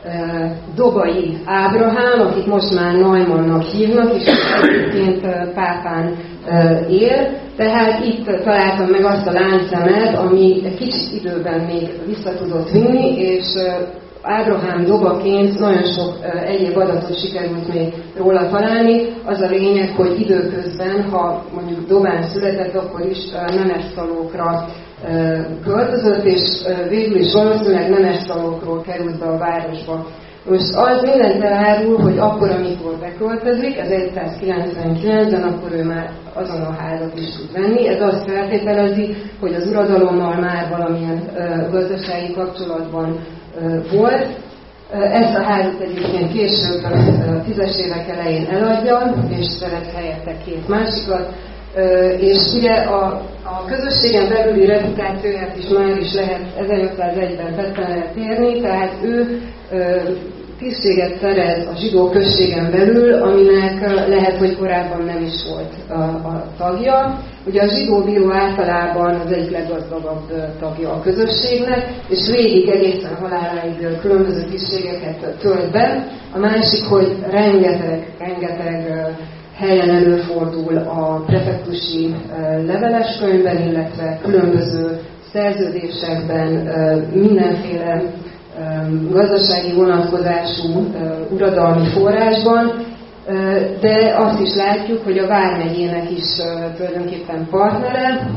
Dobai Ábrahám, akit most már Neumannnak hívnak, és egyébként pápán él, tehát itt találtam meg azt a láncszemet, ami egy kicsit időben még vissza tudott vinni, és Ábrahám dobaként nagyon sok egyéb adatot sikerült még róla találni. Az a lényeg, hogy időközben, ha mondjuk Dobán született, akkor is Nemesztalókra költözött, és végül is valószínűleg Nemesztalókról került be a városba. Most az mindent elárul, hogy akkor, amikor beköltözik, ezerhétszázkilencvenkilencben, akkor ő már azon a házat is tud venni. Ez azt feltételezi, hogy az uradalommal már valamilyen uh, gazdasági kapcsolatban uh, volt. Uh, ezt a házat egyébként később a tízes évek elején eladja, és szeret helyette két másikat. Uh, és ugye a, a közösségen belüli reputációját is már is lehet ezernyolcszázegyben tetten lehet érni, tehát ő uh, tisztséget szerez a zsidó községen belül, aminek lehet, hogy korábban nem is volt a, a tagja. Ugye a zsidó bíró általában az egyik leggazdagabb tagja a közösségnek, és végig egészen haláláig különböző tisztségeket tölt be. A másik, hogy rengeteg, rengeteg helyen előfordul a prefektusi leveles könyvben, illetve különböző szerződésekben, mindenféle gazdasági vonatkozású uradalmi forrásban, de azt is látjuk, hogy a vármegyének is tulajdonképpen partnere,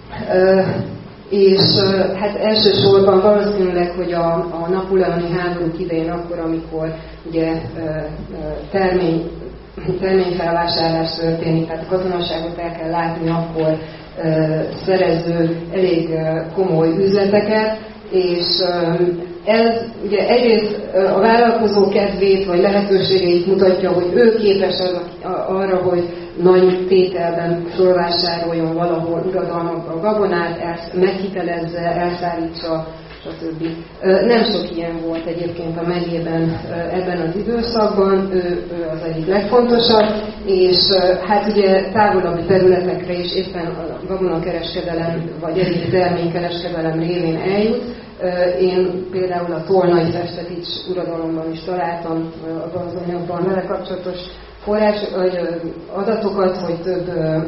és hát elsősorban valószínűleg, hogy a, a napóleoni háborúk idején akkor, amikor ugye termény, terményfelvásárlás történik, tehát a katonaságot el kell látni, akkor szerező elég komoly üzleteket, és ez ugye egyrészt a vállalkozó kedvét vagy lehetőségeit mutatja, hogy ő képes az, arra, hogy nagy tételben fölvásároljon valahol uradalmakba a gabonát, meghitelezze, elszállítsa, stb. Nem sok ilyen volt egyébként a megyében ebben az időszakban, ő, ő az egyik legfontosabb, és hát ugye távolabbi területekre is éppen a gabonakereskedelem vagy egyéb terménykereskedelem révén eljut. Én például a Tolnai Festetics uradalomban is találtam abban az anyagban vele kapcsolatos forrás, vagy adatokat, hogy több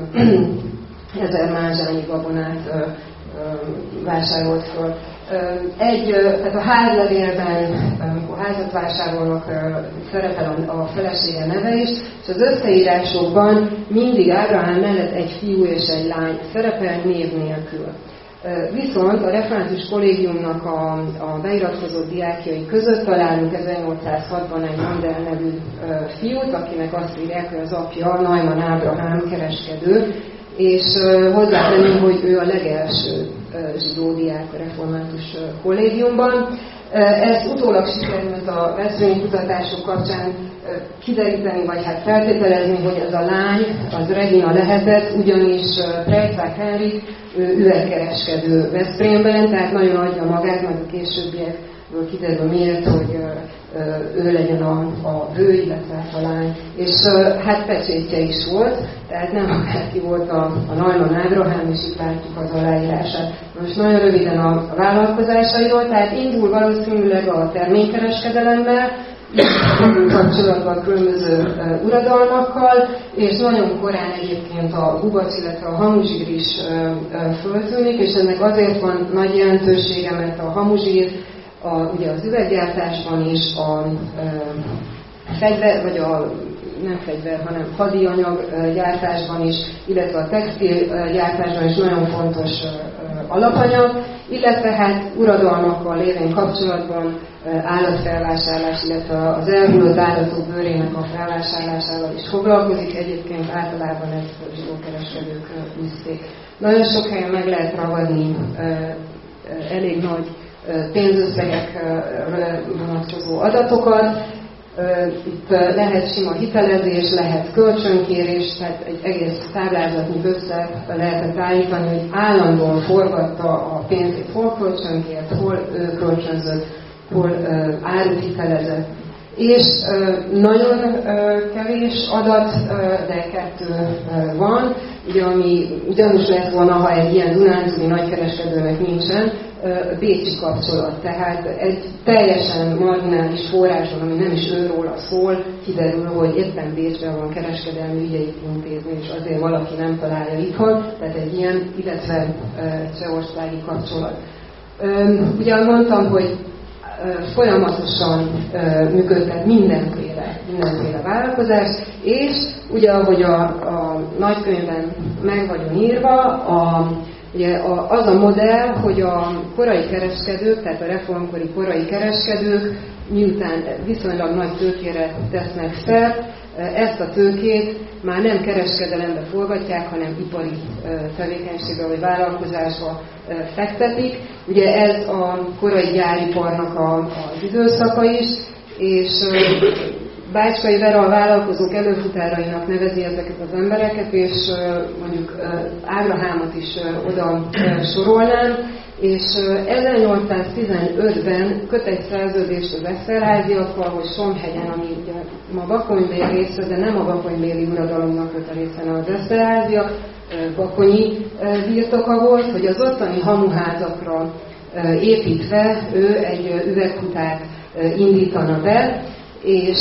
ezer mázsányi gabonát vásárolt föl. Egy, tehát a házlevélben, amikor házat vásárolnak, szerepel a felesége neve is, és az összeírásokban mindig Ábrahám mellett egy fiú és egy lány szerepel név nélkül. Viszont a református kollégiumnak a, a beiratkozott diákjai között találunk ezernyolcszázhatban egy Mandel nevű fiút, akinek azt írják, hogy az apja Neumann Ábrahám kereskedő, és uh, hozzátenném, hogy ő a legelső uh, zsidó diák a református uh, kollégiumban. Uh, ezt utólag sikerült a veszői kutatások kapcsán uh, kideríteni, vagy hát feltételezni, hogy ez a lány, az Regina lehetett, ugyanis uh, Preisach Henrik üvegkereskedő Veszprémben, tehát nagyon adja magát, majd a későbbiekből kiderül miért, hogy uh, ő legyen a, a vő, illetve a lány. És hát pecsétje is volt, tehát nem akárki volt a, a Neumann Ábrahám, és itt látjuk az aláírását. Most nagyon röviden a, a vállalkozásairól, tehát indul valószínűleg a terménykereskedelemmel, kapcsolatban különböző uh, uradalmakkal, és nagyon korán egyébként a gubac, illetve a hamuzsír is uh, uh, föltűnik, és ennek azért van nagy jelentősége, mert a hamuzsír A, ugye az üveggyártásban is, a, a fegyver, vagy a nem fegyver, hanem hadianyag gyártásban is, illetve a textil gyártásban is nagyon fontos alapanyag, illetve hát uradalmakkal lévén kapcsolatban állatfelvásárlás, illetve az elhullott állatok bőrének a felvásárlásával is foglalkozik, egyébként általában ezt a zsidókereskedők üzték. Nagyon sok helyen meg lehet ragadni elég nagy pénzösszegekre vonatkozó adatokat. Itt lehet sima hitelezés, lehet kölcsönkérés, tehát egy egész táblázatnyit össze lehetett állítani, hogy állandóan forgatta a pénzét, hol kölcsönkért, hol kölcsönzött, hol árut hitelezett. És nagyon kevés adat, de kettő van, ugye, ami ugyanúgy lett volna, ha egy ilyen dunánzúi nagykereskedőnek nincsen, bécsi kapcsolat. Tehát egy teljesen marginális forráson, ami nem is őróla szól, kiderül, hogy éppen Bécsben van kereskedelmi ügyeit intézni, és azért valaki nem találja itthon, tehát egy ilyen, illetve csehországi kapcsolat. Ugye mondtam, hogy folyamatosan működtet mindenféle, mindenféle vállalkozás, és ugye ahogy a, a nagykönyvben meg vagyunk írva, a, ugye a, az a modell, hogy a korai kereskedők, tehát a reformkori korai kereskedők miután viszonylag nagy tőkére tesznek szert, ezt a tőkét már nem kereskedelembe forgatják, hanem ipari tevékenységbe vagy vállalkozásba fektetik. Ugye ez a korai gyáriparnak az időszaka is, és Bácskai Vera a vállalkozók előfutárainak nevezi ezeket az embereket, és mondjuk Ábrahámot is oda sorolnám, és ezernyolcszáztizenötben köt egy szerződést az Eszterházyakkal, hogy Somhegyen, ami ugye ma Bakonybél része, de nem a bakonybéli uradalomnak köt a részen az Eszterháziak, bakonyi birtoka volt, hogy az ottani hamuházakra építve ő egy üveghutát indítana be, és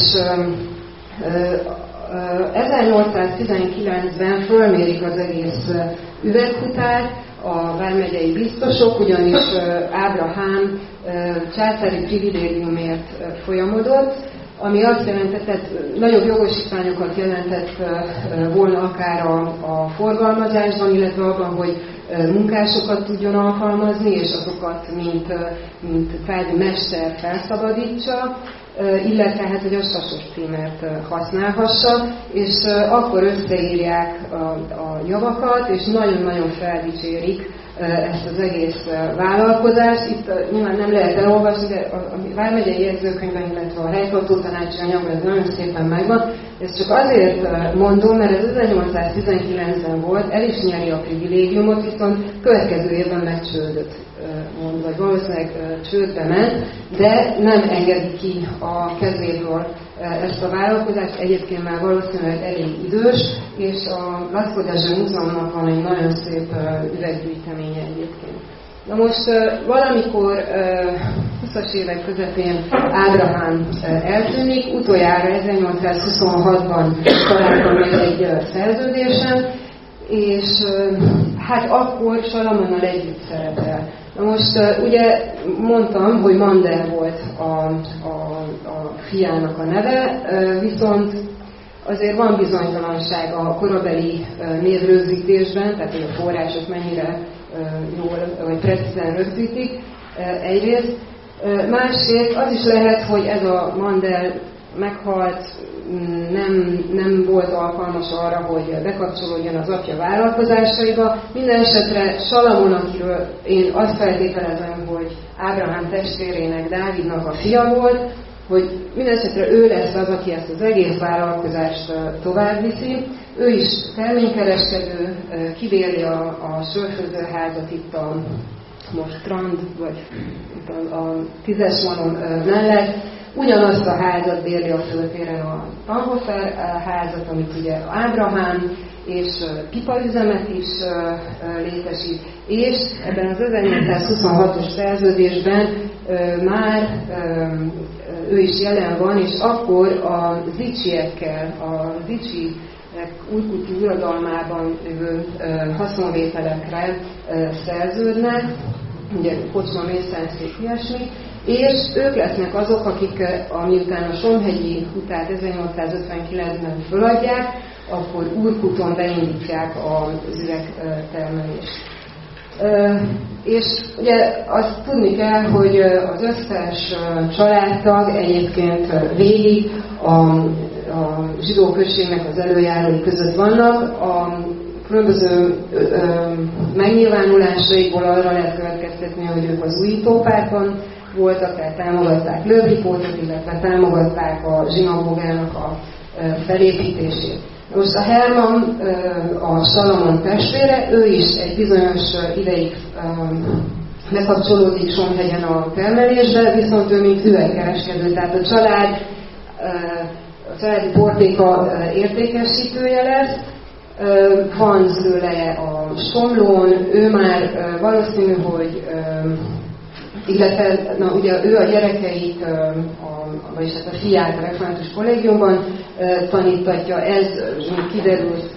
ezernyolcszáztizenkilencben fölmérik az egész üveghutát a vármegyei biztosok, ugyanis Ábrahám császári privilégiumért folyamodott, ami azt jelentett, tehát nagyobb jogosítványokat jelentett volna akár a, a forgalmazásban, illetve abban, hogy munkásokat tudjon alkalmazni, és azokat, mint, mint kvázi mester felszabadítsa, illetve hát, hogy a sasos címert használhassa, és akkor összeírják a, a javakat, és nagyon-nagyon feldicsérik ezt az egész vállalkozást. Itt nyilván nem lehet elolvasni, de a vármegyei jegyzőkönyvben, illetve a helytartó tanácsi anyagban ez nagyon szépen megvan. Ezt csak azért mondom, mert ez ezernyolcszáztizenkilencben volt, el is nyeri a privilégiumot, viszont következő évben megcsődött mond, vagy valószínűleg csődbe ment, de nem engedi ki a kezéből ezt a vállalkozást, egyébként már valószínűleg elég idős, és a Laszlo Dezső Múzeumnak van egy nagyon szép üveggyűjteménye egyébként. Na most valamikor húszas évek közepén Ábrahám eltűnik, utoljára ezernyolcszázhuszonhatban találtam meg egy szerződésen, és hát akkor Salamonnal együtt szerepel. Na most ugye mondtam, hogy Mandel volt a, a, a fiának a neve, viszont azért van bizonytalanság a korabeli névrögzítésben, tehát hogy a források mennyire jól vagy precízen rögzítik egyrészt. Másrészt az is lehet, hogy ez a Mandel meghalt, nem, nem volt alkalmas arra, hogy bekapcsolódjon az apja vállalkozásaiba. Minden esetre Salamon, akiről én azt feltételezem, hogy Ábrahám testvérének, Dávidnak a fia volt, hogy minden esetre ő lesz az, aki ezt az egész vállalkozást tovább viszi. Ő is terménykereskedő, kibéri a, a sörfőzőházat itt a most Strand, vagy itt a, a tízes vonal mellett. Ugyanazt a házat bérli a föltéren, a Fraunhofer házat, amit ugye Ábrahám, és pipaüzemet is létesít, és ebben az ezernyolcszázhuszonhatos szerződésben már ő is jelen van, és akkor a Zicsiekkel, a Zicsi újkuti uradalmában jövő haszonvételekre szerződnek, ugye kocsma, mészárszék, ilyesmi, és ők lesznek azok, akik amiután a Somhegyi Hutát ezernyolcszázötvenkilencben föladják, akkor Újkuton beindítják az üvegtermelést. És ugye azt tudni kell, hogy az összes családtag egyébként végig a, a zsidó községnek az előjárói között vannak. A különböző ö, ö, megnyilvánulásaikból arra lehet következtetni, hogy ők az újítópártban voltak, tehát támogatták Lövripótot, illetve támogatták a zsinagógának a felépítését. Most a Herman, a Salamon testvére, ő is egy bizonyos ideig bekapcsolódik Somhegyen a termelésbe, viszont ő mint üvegkereskedő, tehát a család, a családi portéka értékesítője lesz. Van szőleje a Somlón, ő már valószínű, hogy illetve na, ugye ő a gyerekeit, a, vagyis hát a fiát a református kollégiumban tanítatja, ez kiderült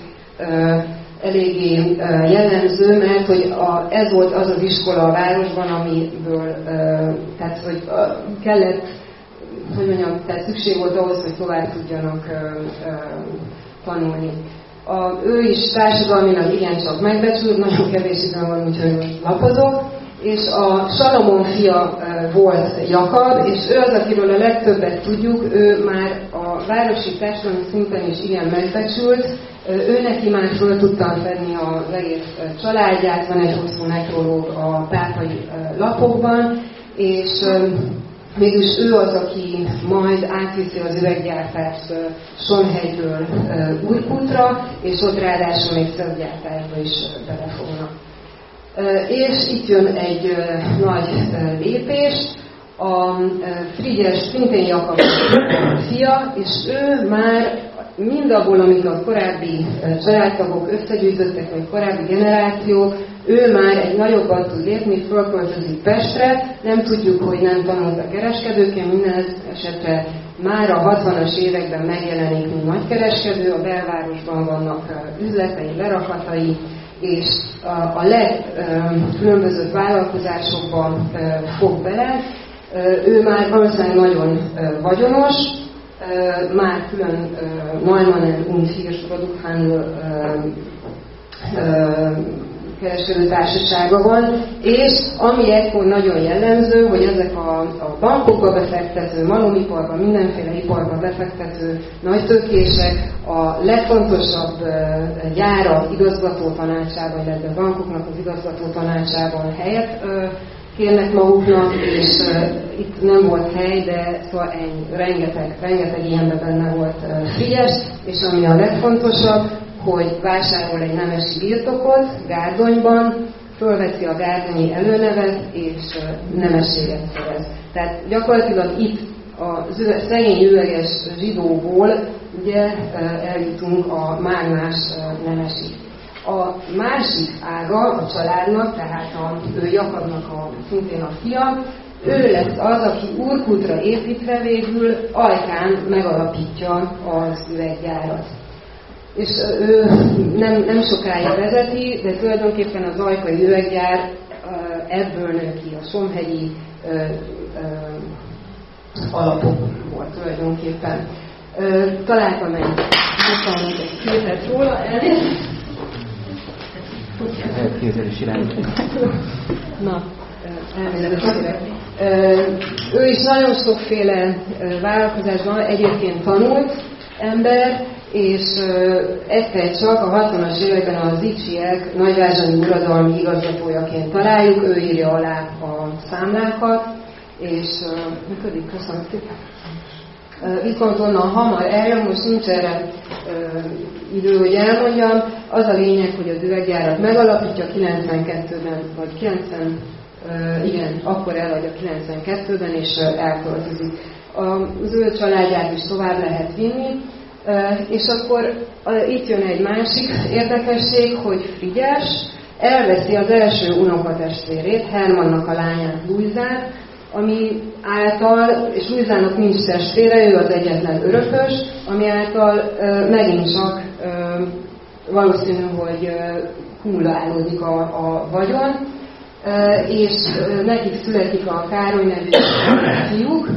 eléggé jellemző, mert hogy a, ez volt az az iskola a városban, amiből tehát, hogy kellett, hogy mondjam, tehát szükség volt ahhoz, hogy tovább tudjanak tanulni. A, ő is társadalmilag igencsak megbecsült, nagyon kevés idő van, úgyhogy lapozok, és a Salamon fia volt Jakab, és ő az, akiről a legtöbbet tudjuk, ő már a városi társadalmi szinten is igen megbecsült, ő neki már föl tudtam fedni az egész családját, van egy hosszú nekrológ a pápai lapokban, és mégis ő az, aki majd átviszi az üveggyártást Somhegyről Újkutra, és ott ráadásul még szöggyártásba is belefognak. És itt jön egy nagy lépés, a Frigyes szintén Jakab fia, és ő már mindabból, amit a korábbi családtagok összegyűjtöttek, vagy korábbi generációk, ő már egy nagyobbat tud lépni, fölköltözik Pestre, nem tudjuk, hogy nem tanult a kereskedőként, minden esetre már a hatvanas években megjelenik, mint nagykereskedő, a belvárosban vannak üzletei, lerakatai, és a legkülönbözőbb vállalkozásokban fog bele. Ő már valószínűleg nagyon vagyonos, már külön Neumannen und Hirsch Produkthandel kereskedő társasága van, és ami ekkor nagyon jellemző, hogy ezek a, a bankokba befektető, malumiparba, mindenféle iparba befektető nagytőkések a legfontosabb gyárak igazgató tanácsában, illetve a bankoknak az igazgató tanácsában helyet kérnek maguknak, és itt nem volt hely, de szóval ennyi, rengeteg, rengeteg ilyenben benne volt Frigyes, és ami a legfontosabb, hogy vásárol egy nemesi birtokot Gárdonyban, fölveszi a gárdonyi előnevet, és nemességet szerez. Tehát gyakorlatilag itt a szegény üveges zsidóból ugye eljutunk a mágnás nemesig. A másik ága a családnak, tehát a, ő Jakabnak a, szintén a fia, ő lesz az, aki Urkutra építve végül Ajkán megalapítja az üveggyárat. És ő nem, nem sokáig vezeti, de tulajdonképpen az ajkai üveggyár ebből nő ki, a somhegyi ö, ö, alapokból tulajdonképpen. Ö, találtam egy, egy képet róla, elnézést. Elképzelési rendszer. Na, elnézést. Ő is nagyon sokféle vállalkozásban egyébként tanult ember, és egyszer csak a hatvanas években a Zicsiek nagyvázsonyi uradalmi igazgatójaként találjuk, ő írja alá a számlákat, és működik, köszönöm szépen. Viszont onnan hamar eljön, most nincs erre idő, hogy elmondjam, az a lényeg, hogy az üveggyárat megalapítja kilencvenkettőben, vagy kilencven, igen, akkor elhagyja kilencvenkettőben, és elköltözik. Az ő családját is tovább lehet vinni, és akkor itt jön egy másik érdekesség, hogy Frigyes elveszi az első unokatestvérét, Hermannnak a lányát, Luizát, ami által, és Luizának nincs testvére, ő az egyetlen örökös, ami által megint csak valószínű, hogy kumulálódik a, a vagyon, és nekik születik a Károly nevű fiúk.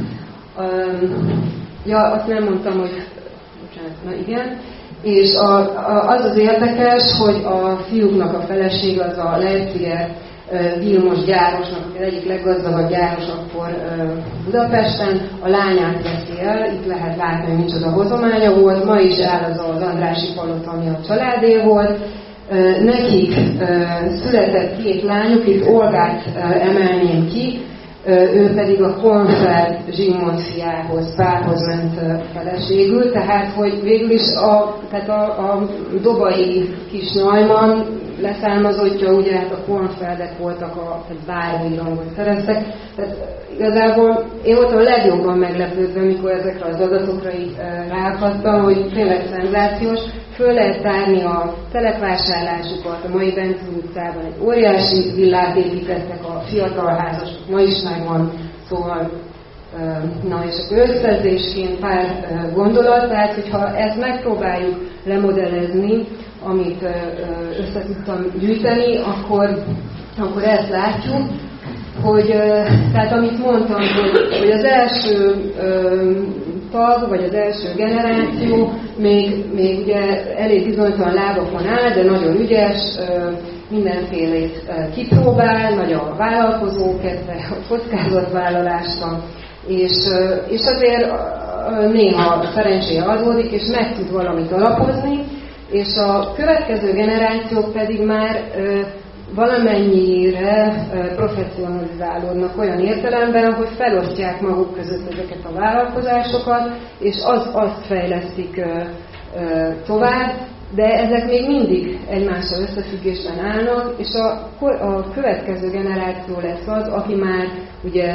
Ja, azt nem mondtam, hogy na igen, és a, a, az az érdekes, hogy a fiúknak a feleség az a Leipziger Vilmos gyárosnak, az egyik leggazdagabb gyáros akkor Budapesten, a lányát veszi el, itt lehet látni, hogy micsoda hozománya volt, ma is áll az az Andrássy palota, ami a családé volt. Nekik született két lányuk, itt Olgát emelném ki, ő pedig a Kornfeld Zsigmond fiához, Pálhoz ment feleségül, tehát hogy végül is a, tehát a, a dobai kis Neumann leszármazottja, ugye hát a Kornfeldek voltak, a, tehát bárói rangot szereztek, tehát igazából én voltam a legjobban meglepődve, amikor ezekre az adatokra így ráakadtam, hogy tényleg szenzációs, föl lehet tárni a telekvásárlásukat, a mai Bentúr utcában egy óriási villát építettek, a fiatal házasok ma is megvan, szóval na és akkor összezésként pár gondolat, tehát hogyha ezt megpróbáljuk lemodellezni, amit össze tudtam gyűjteni, akkor, akkor ezt látjuk, hogy tehát amit mondtam, hogy, hogy az első tag, vagy az első generáció még, még ugye elég bizonytalan lábakon áll, de nagyon ügyes, mindenfélét kipróbál, nagy a vállalkozó kedve, a kockázatvállalásra, és, és azért néha szerencséje adódik, és meg tud valamit alapozni, és a következő generációk pedig már valamennyire professzionalizálódnak olyan értelemben, hogy felosztják maguk között ezeket a vállalkozásokat, és az, azt fejlesztik tovább, de ezek még mindig egymással összefüggésben állnak, és a, a következő generáció lesz az, aki már ugye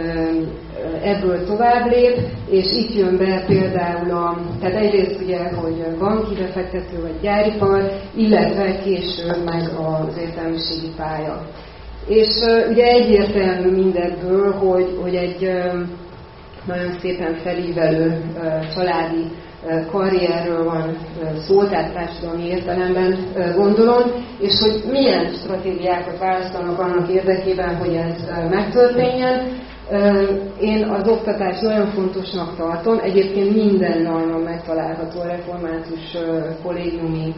ebből tovább lép, és itt jön be például a, tehát egyrészt ugye, hogy banki befektető vagy gyáripar, illetve később meg az értelmiségi pálya. És ugye egyértelmű mindebből, hogy, hogy egy nagyon szépen felívelő családi karrierről van szó, tehát társadalmi értelemben gondolom, és hogy milyen stratégiákat választanak annak érdekében, hogy ez megtörténjen. Én az oktatást nagyon fontosnak tartom, egyébként minden nagyon megtalálható a református kollégiumi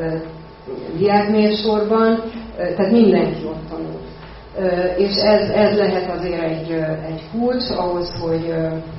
diákmérsorban, tehát mindenki ott tanul. És ez, ez lehet azért egy, egy kulcs ahhoz, hogy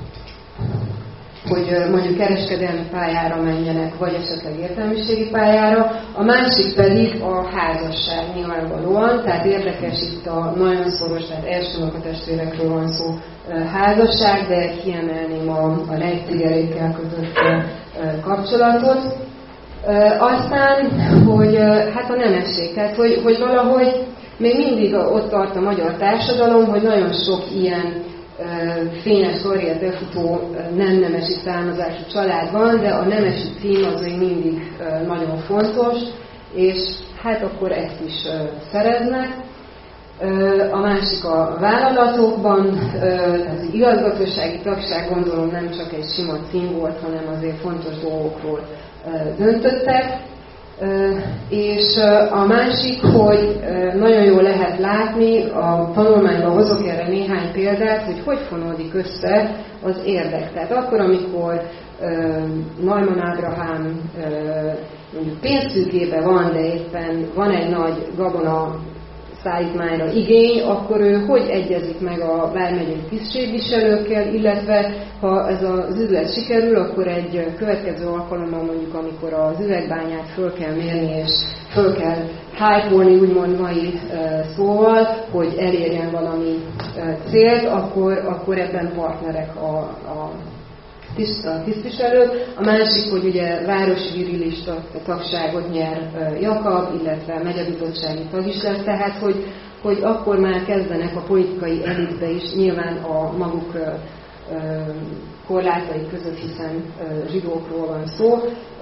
hogy mondjuk kereskedelmi pályára menjenek, vagy esetleg értelmiségi pályára. A másik pedig a házasság nyilvánvalóan, tehát érdekes itt a nagyon szoros, tehát első unokatestvérekről van szó házasság, de kiemelném a, a Leipzigerékkel kötött kapcsolatot. Aztán, hogy hát a nemesség, tehát hogy, hogy valahogy még mindig ott tart a magyar társadalom, hogy nagyon sok ilyen fényes karriert befutó nem nemesi származású család van, de a nemesi cím az még mindig nagyon fontos, és hát akkor ezt is szereznek. A másik a vállalatokban, tehát az igazgatósági tagság gondolom nem csak egy sima cím volt, hanem azért fontos dolgokról döntöttek. És a másik, hogy nagyon jól lehet látni, a tanulmányban hozok erre néhány példát, hogy hogy fonódik össze az érdek. Tehát akkor, amikor Neumann Ábrahám mondjuk pénzszűkében van, de éppen van egy nagy gabona szállítmányra igény, akkor ő hogy egyezik meg a vármegyei tisztségviselőkkel, illetve ha ez az üzlet sikerül, akkor egy következő alkalommal mondjuk, amikor az üvegbányát föl kell mérni, és föl kell hype-olni, úgymond mai szóval, hogy elérjen valami célt, akkor, akkor ebben partnerek a, a a tisztviselők. A másik, hogy ugye városi virilista tagságot nyer Jakab, illetve megyabizottsági tag is lesz, tehát hogy, hogy akkor már kezdenek a politikai elitbe is nyilván a maguk korlátai között, hiszen zsidókról van szó,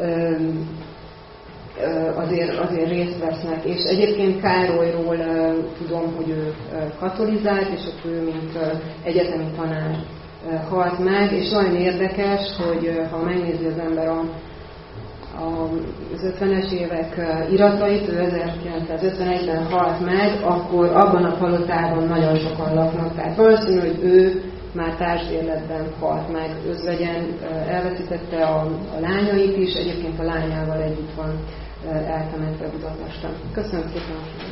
azért, azért részt vesznek. És egyébként Károlyról tudom, hogy ő katolizált, és akkor ő mint egyetemi tanár halt meg, és nagyon érdekes, hogy ha megnézi az ember a, a, az ötvenes évek iratait, ő ezerkilencszázötvenegyben halt meg, akkor abban a palotában nagyon sokan laknak. Tehát valószínű, hogy ő már társbérletben halt meg, özvegyen elveszítette a, a lányait is, egyébként a lányával együtt van eltemetve Budapesten. Köszönöm szépen!